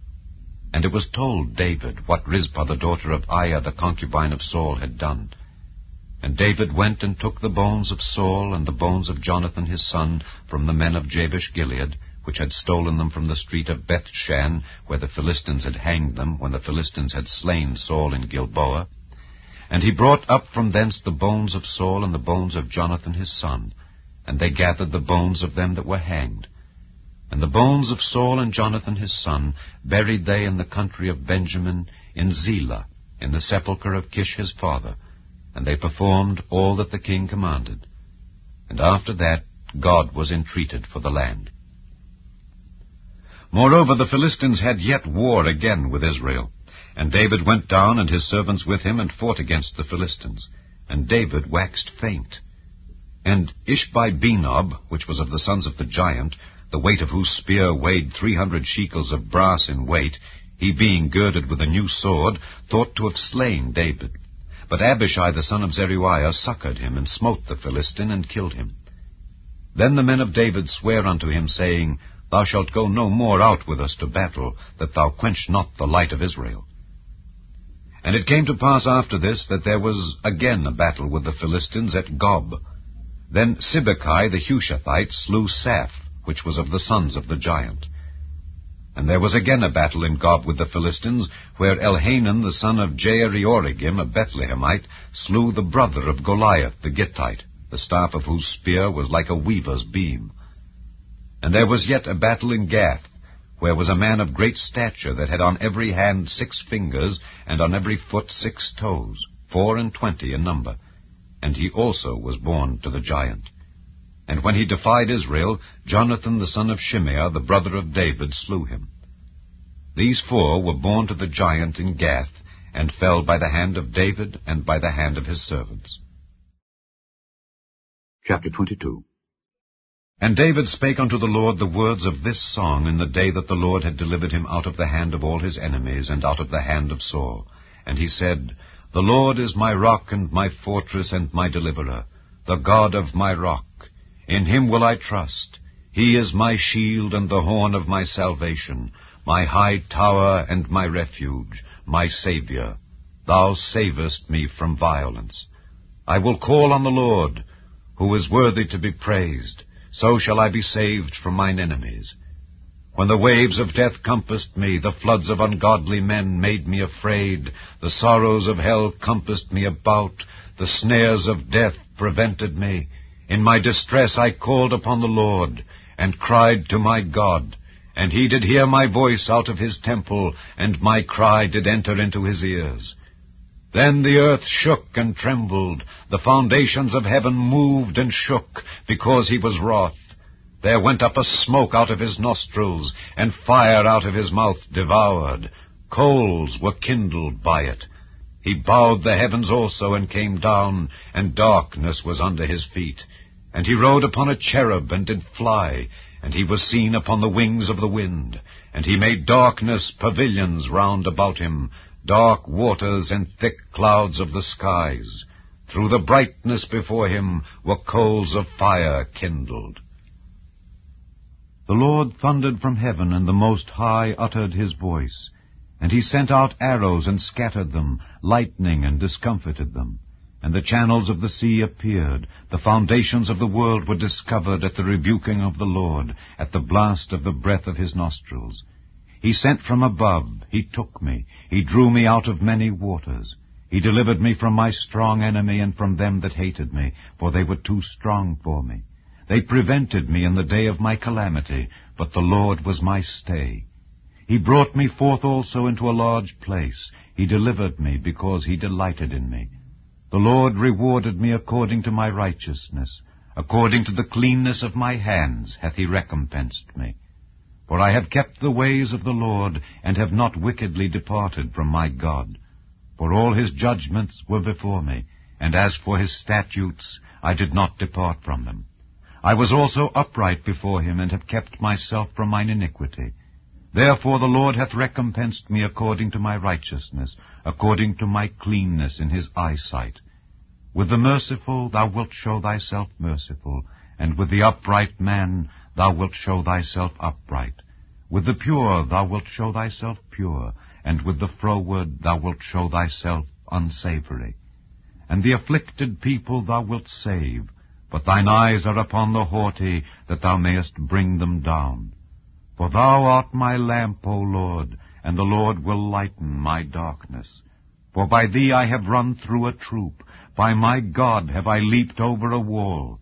And it was told David what Rizpah the daughter of Aiah, the concubine of Saul, had done. And David went and took the bones of Saul and the bones of Jonathan his son from the men of Jabesh-Gilead, which had stolen them from the street of Bethshan, where the Philistines had hanged them, when the Philistines had slain Saul in Gilboa. And he brought up from thence the bones of Saul and the bones of Jonathan his son, and they gathered the bones of them that were hanged. And the bones of Saul and Jonathan his son buried they in the country of Benjamin, in Zelah, in the sepulchre of Kish his father, and they performed all that the king commanded. And after that God was entreated for the land. Moreover, the Philistines had yet war again with Israel. And David went down, and his servants with him, and fought against the Philistines. And David waxed faint. And Ishbi-Benob, which was of the sons of the giant, the weight of whose spear weighed 300 shekels of brass in weight, he being girded with a new sword, thought to have slain David. But Abishai the son of Zeruiah succored him, and smote the Philistine, and killed him. Then the men of David sware unto him, saying, Thou shalt go no more out with us to battle, that thou quench not the light of Israel. And it came to pass after this, that there was again a battle with the Philistines at Gob. Then Sibbecai the Hushathite slew Saph, which was of the sons of the giant. And there was again a battle in Gob with the Philistines, where Elhanan the son of Jaare-Oregim, a Bethlehemite, slew the brother of Goliath the Gittite, the staff of whose spear was like a weaver's beam. And there was yet a battle in Gath, where was a man of great stature, that had on every hand 6 fingers, and on every foot 6 toes, 24 in number. And he also was born to the giant. And when he defied Israel, Jonathan the son of Shimeah, the brother of David, slew him. These 4 were born to the giant in Gath, and fell by the hand of David, and by the hand of his servants. Chapter 22. And David spake unto the Lord the words of this song in the day that the Lord had delivered him out of the hand of all his enemies, and out of the hand of Saul. And he said, The Lord is my rock and my fortress and my deliverer, the God of my rock. In him will I trust. He is my shield and the horn of my salvation, my high tower and my refuge, my Saviour. Thou savest me from violence. I will call on the Lord, who is worthy to be praised. So shall I be saved from mine enemies. When the waves of death compassed me, the floods of ungodly men made me afraid. The sorrows of hell compassed me about. The snares of death prevented me. In my distress I called upon the Lord, and cried to my God. And he did hear my voice out of his temple, and my cry did enter into his ears. Then the earth shook and trembled. The foundations of heaven moved and shook, because he was wroth. There went up a smoke out of his nostrils, and fire out of his mouth devoured. Coals were kindled by it. He bowed the heavens also, and came down, and darkness was under his feet. And he rode upon a cherub, and did fly, and he was seen upon the wings of the wind. And he made darkness pavilions round about him, dark waters and thick clouds of the skies. Through the brightness before him were coals of fire kindled. The Lord thundered from heaven, and the Most High uttered his voice. And he sent out arrows and scattered them, lightning and discomfited them. And the channels of the sea appeared. The foundations of the world were discovered at the rebuking of the Lord, at the blast of the breath of his nostrils. He sent from above, he took me, he drew me out of many waters. He delivered me from my strong enemy and from them that hated me, for they were too strong for me. They prevented me in the day of my calamity, but the Lord was my stay. He brought me forth also into a large place. He delivered me because he delighted in me. The Lord rewarded me according to my righteousness. According to the cleanness of my hands hath he recompensed me. For I have kept the ways of the Lord, and have not wickedly departed from my God. For all his judgments were before me, and as for his statutes, I did not depart from them. I was also upright before him, and have kept myself from mine iniquity. Therefore the Lord hath recompensed me according to my righteousness, according to my cleanness in his eyesight. With the merciful thou wilt show thyself merciful, and with the upright man thou wilt show thyself upright. With the pure thou wilt show thyself pure, and with the froward thou wilt show thyself unsavory. And the afflicted people thou wilt save, but thine eyes are upon the haughty, that thou mayest bring them down. For thou art my lamp, O Lord, and the Lord will lighten my darkness. For by thee I have run through a troop, by my God have I leaped over a wall.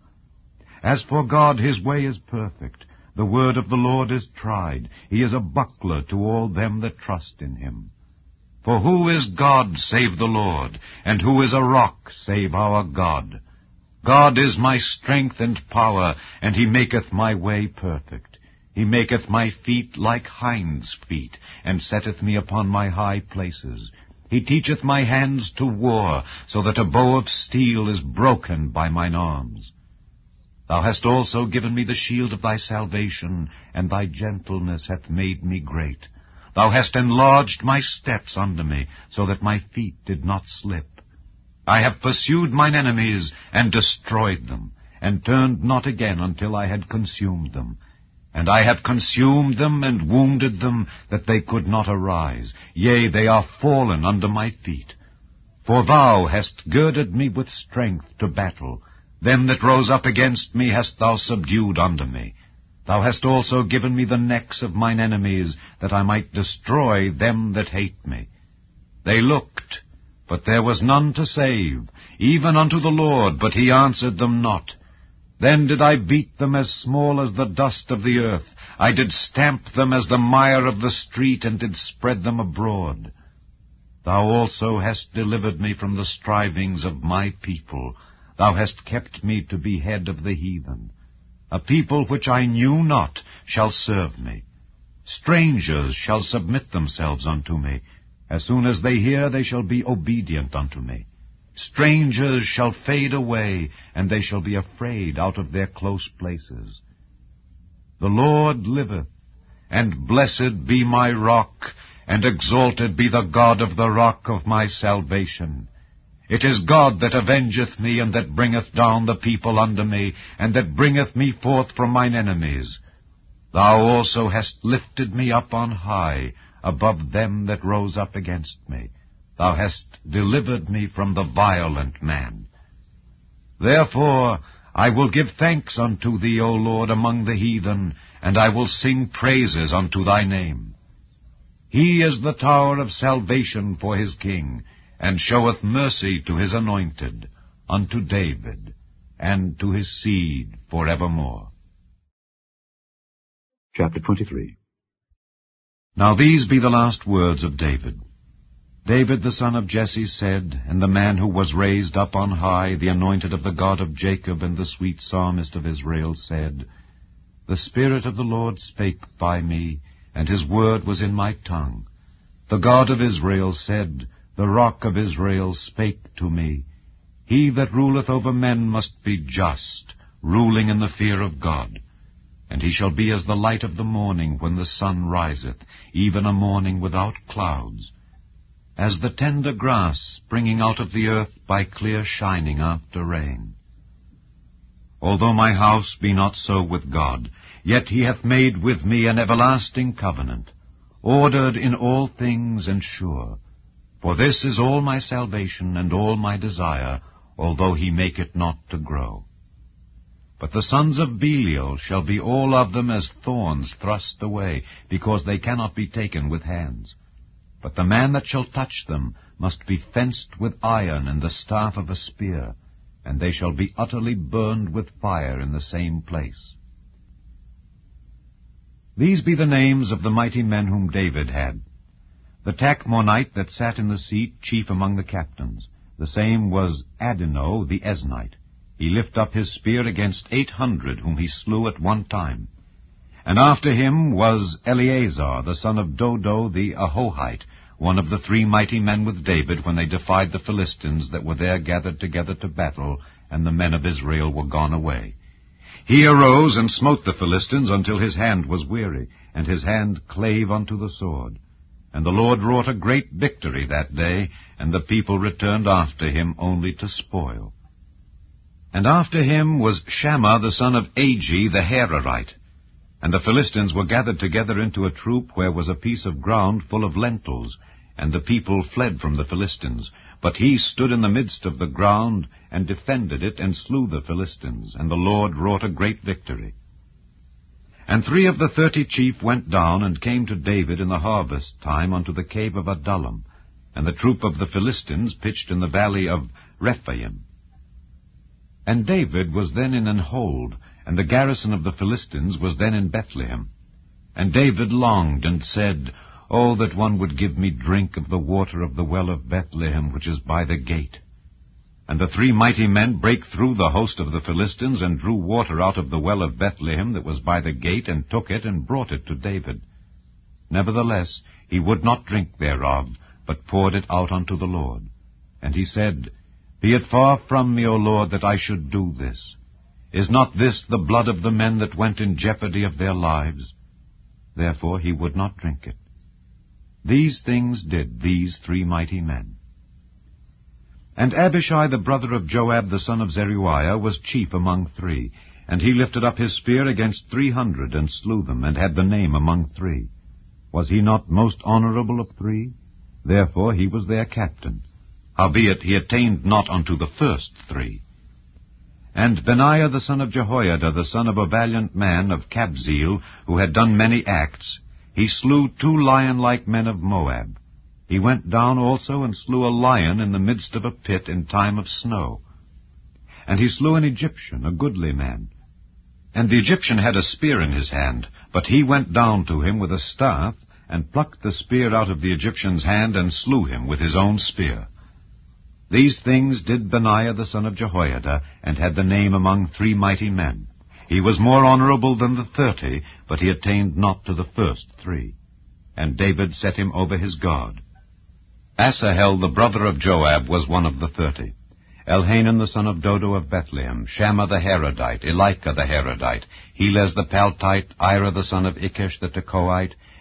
As for God, his way is perfect. The word of the Lord is tried. He is a buckler to all them that trust in him. For who is God save the Lord? And who is a rock save our God? God is my strength and power, and he maketh my way perfect. He maketh my feet like hinds' feet, and setteth me upon my high places. He teacheth my hands to war, so that a bow of steel is broken by mine arms. Thou hast also given me the shield of thy salvation, and thy gentleness hath made me great. Thou hast enlarged my steps under me, so that my feet did not slip. I have pursued mine enemies, and destroyed them, and turned not again until I had consumed them. And I have consumed them, and wounded them, that they could not arise. Yea, they are fallen under my feet. For thou hast girded me with strength to battle. Them that rose up against me hast thou subdued under me. Thou hast also given me the necks of mine enemies, that I might destroy them that hate me. They looked, but there was none to save, even unto the Lord, but he answered them not. Then did I beat them as small as the dust of the earth. I did stamp them as the mire of the street, and did spread them abroad. Thou also hast delivered me from the strivings of my people. Thou hast kept me to be head of the heathen. A people which I knew not shall serve me. Strangers shall submit themselves unto me. As soon as they hear, they shall be obedient unto me. Strangers shall fade away, and they shall be afraid out of their close places. The Lord liveth, and blessed be my rock, and exalted be the God of the rock of my salvation. It is God that avengeth me, and that bringeth down the people under me, and that bringeth me forth from mine enemies. Thou also hast lifted me up on high, above them that rose up against me. Thou hast delivered me from the violent man. Therefore I will give thanks unto thee, O Lord, among the heathen, and I will sing praises unto thy name. He is the tower of salvation for his king, and showeth mercy to his anointed, unto David, and to his seed forevermore. Chapter 23. Now these be the last words of David. David the son of Jesse said, and the man who was raised up on high, the anointed of the God of Jacob, and the sweet psalmist of Israel, said, The Spirit of the Lord spake by me, and his word was in my tongue. The God of Israel said, The rock of Israel spake to me. He that ruleth over men must be just, ruling in the fear of God. And he shall be as the light of the morning when the sun riseth, even a morning without clouds, as the tender grass springing out of the earth by clear shining after rain. Although my house be not so with God, yet he hath made with me an everlasting covenant, ordered in all things and sure. For this is all my salvation and all my desire, although he make it not to grow. But the sons of Belial shall be all of them as thorns thrust away, because they cannot be taken with hands. But the man that shall touch them must be fenced with iron and the staff of a spear, and they shall be utterly burned with fire in the same place. These be the names of the mighty men whom David had. The Tachmonite that sat in the seat, chief among the captains. The same was Adino the Eznite. He lift up his spear against 800, whom he slew at one time. And after him was Eleazar, the son of Dodo the Ahohite, one of the 3 mighty men with David when they defied the Philistines that were there gathered together to battle, and the men of Israel were gone away. He arose and smote the Philistines until his hand was weary, and his hand clave unto the sword. And the Lord wrought a great victory that day, and the people returned after him only to spoil. And after him was Shammah the son of Agi the Hararite. And the Philistines were gathered together into a troop where was a piece of ground full of lentils, and the people fled from the Philistines. But he stood in the midst of the ground, and defended it, and slew the Philistines, and the Lord wrought a great victory. And 3 of the 30 chief went down, and came to David in the harvest time unto the cave of Adullam, and the troop of the Philistines pitched in the valley of Rephaim. And David was then in an hold, and the garrison of the Philistines was then in Bethlehem. And David longed, and said, Oh, that one would give me drink of the water of the well of Bethlehem, which is by the gate. And the 3 mighty men brake through the host of the Philistines, and drew water out of the well of Bethlehem that was by the gate, and took it, and brought it to David. Nevertheless, he would not drink thereof, but poured it out unto the Lord. And he said, Be it far from me, O Lord, that I should do this. Is not this the blood of the men that went in jeopardy of their lives? Therefore he would not drink it. These things did these 3 mighty men. And Abishai the brother of Joab the son of Zeruiah was chief among 3, and he lifted up his spear against 300, and slew them, and had the name among 3. Was he not most honorable of 3? Therefore he was their captain. Howbeit he attained not unto the first 3. And Benaiah the son of Jehoiada, the son of a valiant man of Kabzeel, who had done many acts, he slew 2 lion-like men of Moab. He went down also and slew a lion in the midst of a pit in time of snow. And he slew an Egyptian, a goodly man. And the Egyptian had a spear in his hand, but he went down to him with a staff, and plucked the spear out of the Egyptian's hand, and slew him with his own spear. These things did Benaiah the son of Jehoiada, and had the name among 3 mighty men. He was more honorable than the 30, but he attained not to the first 3. And David set him over his guard. Asahel the brother of Joab was one of the 30. Elhanan the son of Dodo of Bethlehem, Shammah the Harodite, Elika the Harodite, Helez the Paltite, Ira the son of Ikish the Tekoite,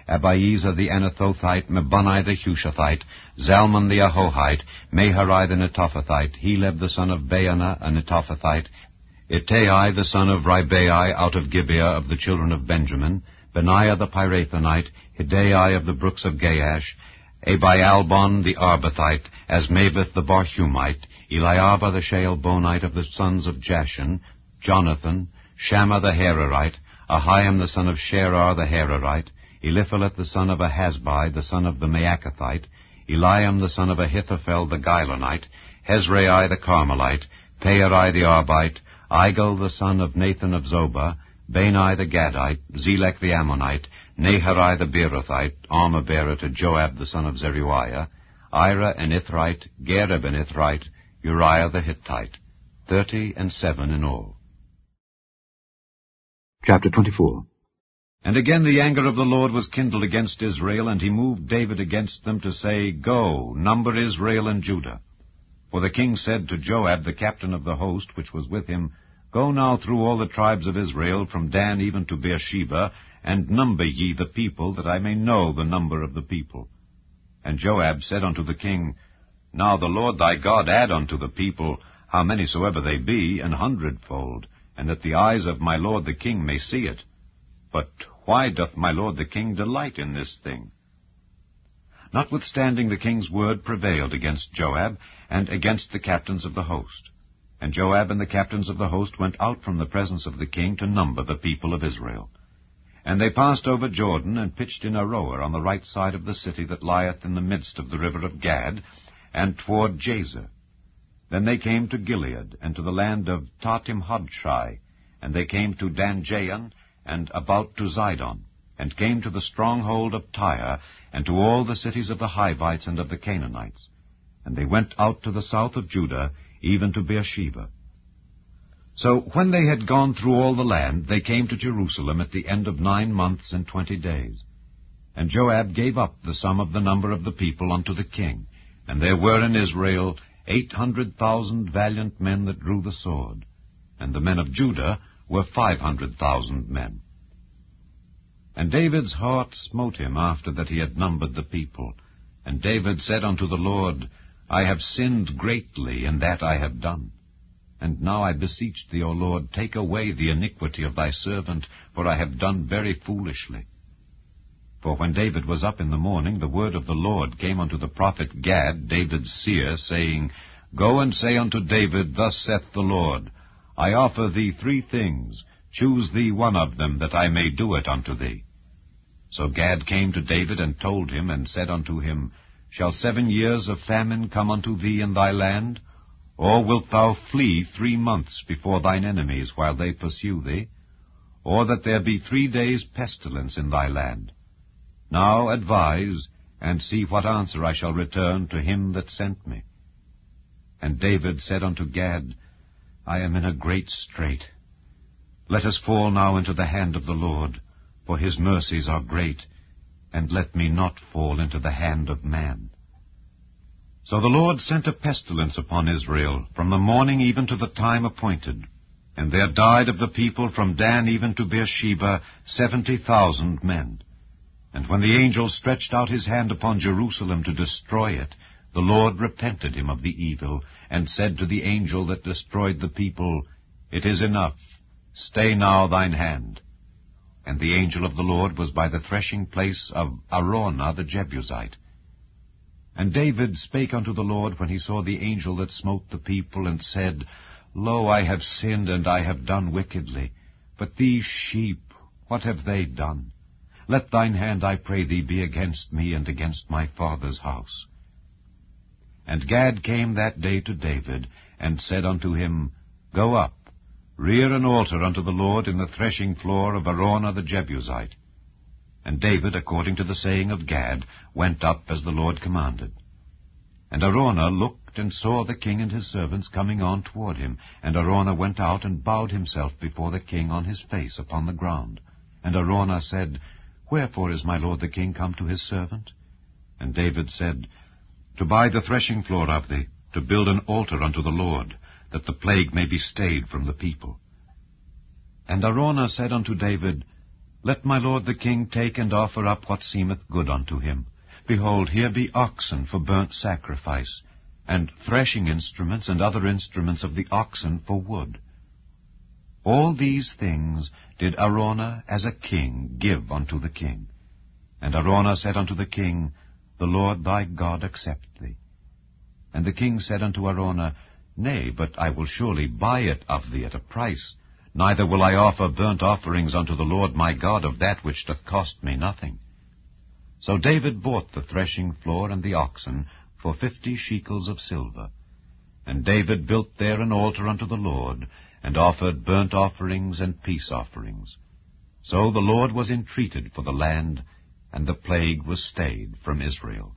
Abiezer the Anathothite, Mebunai the Hushathite, Zalmon the Ahohite, Maharai the Netophathite, Heleb the son of Baanah, a Netophathite, Ittai the son of Ribai out of Gibeah of the children of Benjamin, Benaiah the Pirathonite, Hidai of the brooks of Gaash, Abialbon the Arbathite, Asmaveth the Barhumite, Eliahba the Shaalbonite of the sons of Jashan, Jonathan, Shammah the Hararite, Ahiam the son of Sherar the Hararite, Eliphalet the son of Ahasbai, the son of the Maacathite, Eliam the son of Ahithophel the Gilonite, Hezrai the Carmelite, Paarai the Arbite, Igal the son of Nathan of Zobah, Bani the Gadite, Zelek the Ammonite, Naharai the Beerothite, armor-bearer to Joab the son of Zeruiah, Ira an Ithrite, Gareb an Ithrite, Uriah the Hittite, 37 in all. Chapter 24. And again the anger of the Lord was kindled against Israel, and he moved David against them to say, Go, number Israel and Judah. For the king said to Joab, the captain of the host, which was with him, Go now through all the tribes of Israel, from Dan even to Beersheba, and number ye the people, that I may know the number of the people. And Joab said unto the king, Now the Lord thy God add unto the people, how many soever they be, 100-fold, and that the eyes of my lord the king may see it. But why doth my lord the king delight in this thing? Notwithstanding the king's word prevailed against Joab, and against the captains of the host. And Joab and the captains of the host went out from the presence of the king to number the people of Israel. And they passed over Jordan, and pitched in Aroer on the right side of the city that lieth in the midst of the river of Gad, and toward Jazer. Then they came to Gilead, and to the land of Tahtim-Hodshai, and they came to Dan-Jayan, and about to Zidon, and came to the stronghold of Tyre, and to all the cities of the Hivites and of the Canaanites. And they went out to the south of Judah, even to Beersheba. So when they had gone through all the land, they came to Jerusalem at the end of 9 months and 20 days. And Joab gave up the sum of the number of the people unto the king, and there were in Israel 800,000 valiant men that drew the sword, and the men of Judah were 500,000 men. And David's heart smote him after that he had numbered the people. And David said unto the Lord, I have sinned greatly in that I have done. And now I beseech thee, O Lord, take away the iniquity of thy servant, for I have done very foolishly. For when David was up in the morning, the word of the Lord came unto the prophet Gad, David's seer, saying, Go and say unto David, Thus saith the Lord, I offer thee 3 things. Choose thee one of them, that I may do it unto thee. So Gad came to David, and told him, and said unto him, Shall 7 years of famine come unto thee in thy land? Or wilt thou flee 3 months before thine enemies, while they pursue thee? Or that there be 3 days pestilence in thy land? Now advise, and see what answer I shall return to him that sent me. And David said unto Gad, I am in a great strait. Let us fall now into the hand of the Lord, for his mercies are great, and let me not fall into the hand of man. So the Lord sent a pestilence upon Israel, from the morning even to the time appointed. And there died of the people from Dan even to Beersheba 70,000 men. And when the angel stretched out his hand upon Jerusalem to destroy it, the Lord repented him of the evil, and said to the angel that destroyed the people, It is enough, stay now thine hand. And the angel of the Lord was by the threshing place of Araunah the Jebusite. And David spake unto the Lord when he saw the angel that smote the people, and said, Lo, I have sinned, and I have done wickedly. But these sheep, what have they done? Let thine hand, I pray thee, be against me and against my father's house. And Gad came that day to David, and said unto him, Go up, rear an altar unto the Lord in the threshing floor of Araunah the Jebusite. And David, according to the saying of Gad, went up as the Lord commanded. And Araunah looked and saw the king and his servants coming on toward him. And Araunah went out and bowed himself before the king on his face upon the ground. And Araunah said, Wherefore is my lord the king come to his servant? And David said, To buy the threshing floor of thee, to build an altar unto the Lord, that the plague may be stayed from the people. And Araunah said unto David, Let my lord the king take and offer up what seemeth good unto him. Behold, here be oxen for burnt sacrifice, and threshing instruments and other instruments of the oxen for wood. All these things did Araunah as a king give unto the king. And Araunah said unto the king, The Lord thy God accept thee. And the king said unto Araunah, Nay, but I will surely buy it of thee at a price, neither will I offer burnt offerings unto the Lord my God of that which doth cost me nothing. So David bought the threshing floor and the oxen for 50 shekels of silver. And David built there an altar unto the Lord, and offered burnt offerings and peace offerings. So the Lord was entreated for the land, and the plague was stayed from Israel.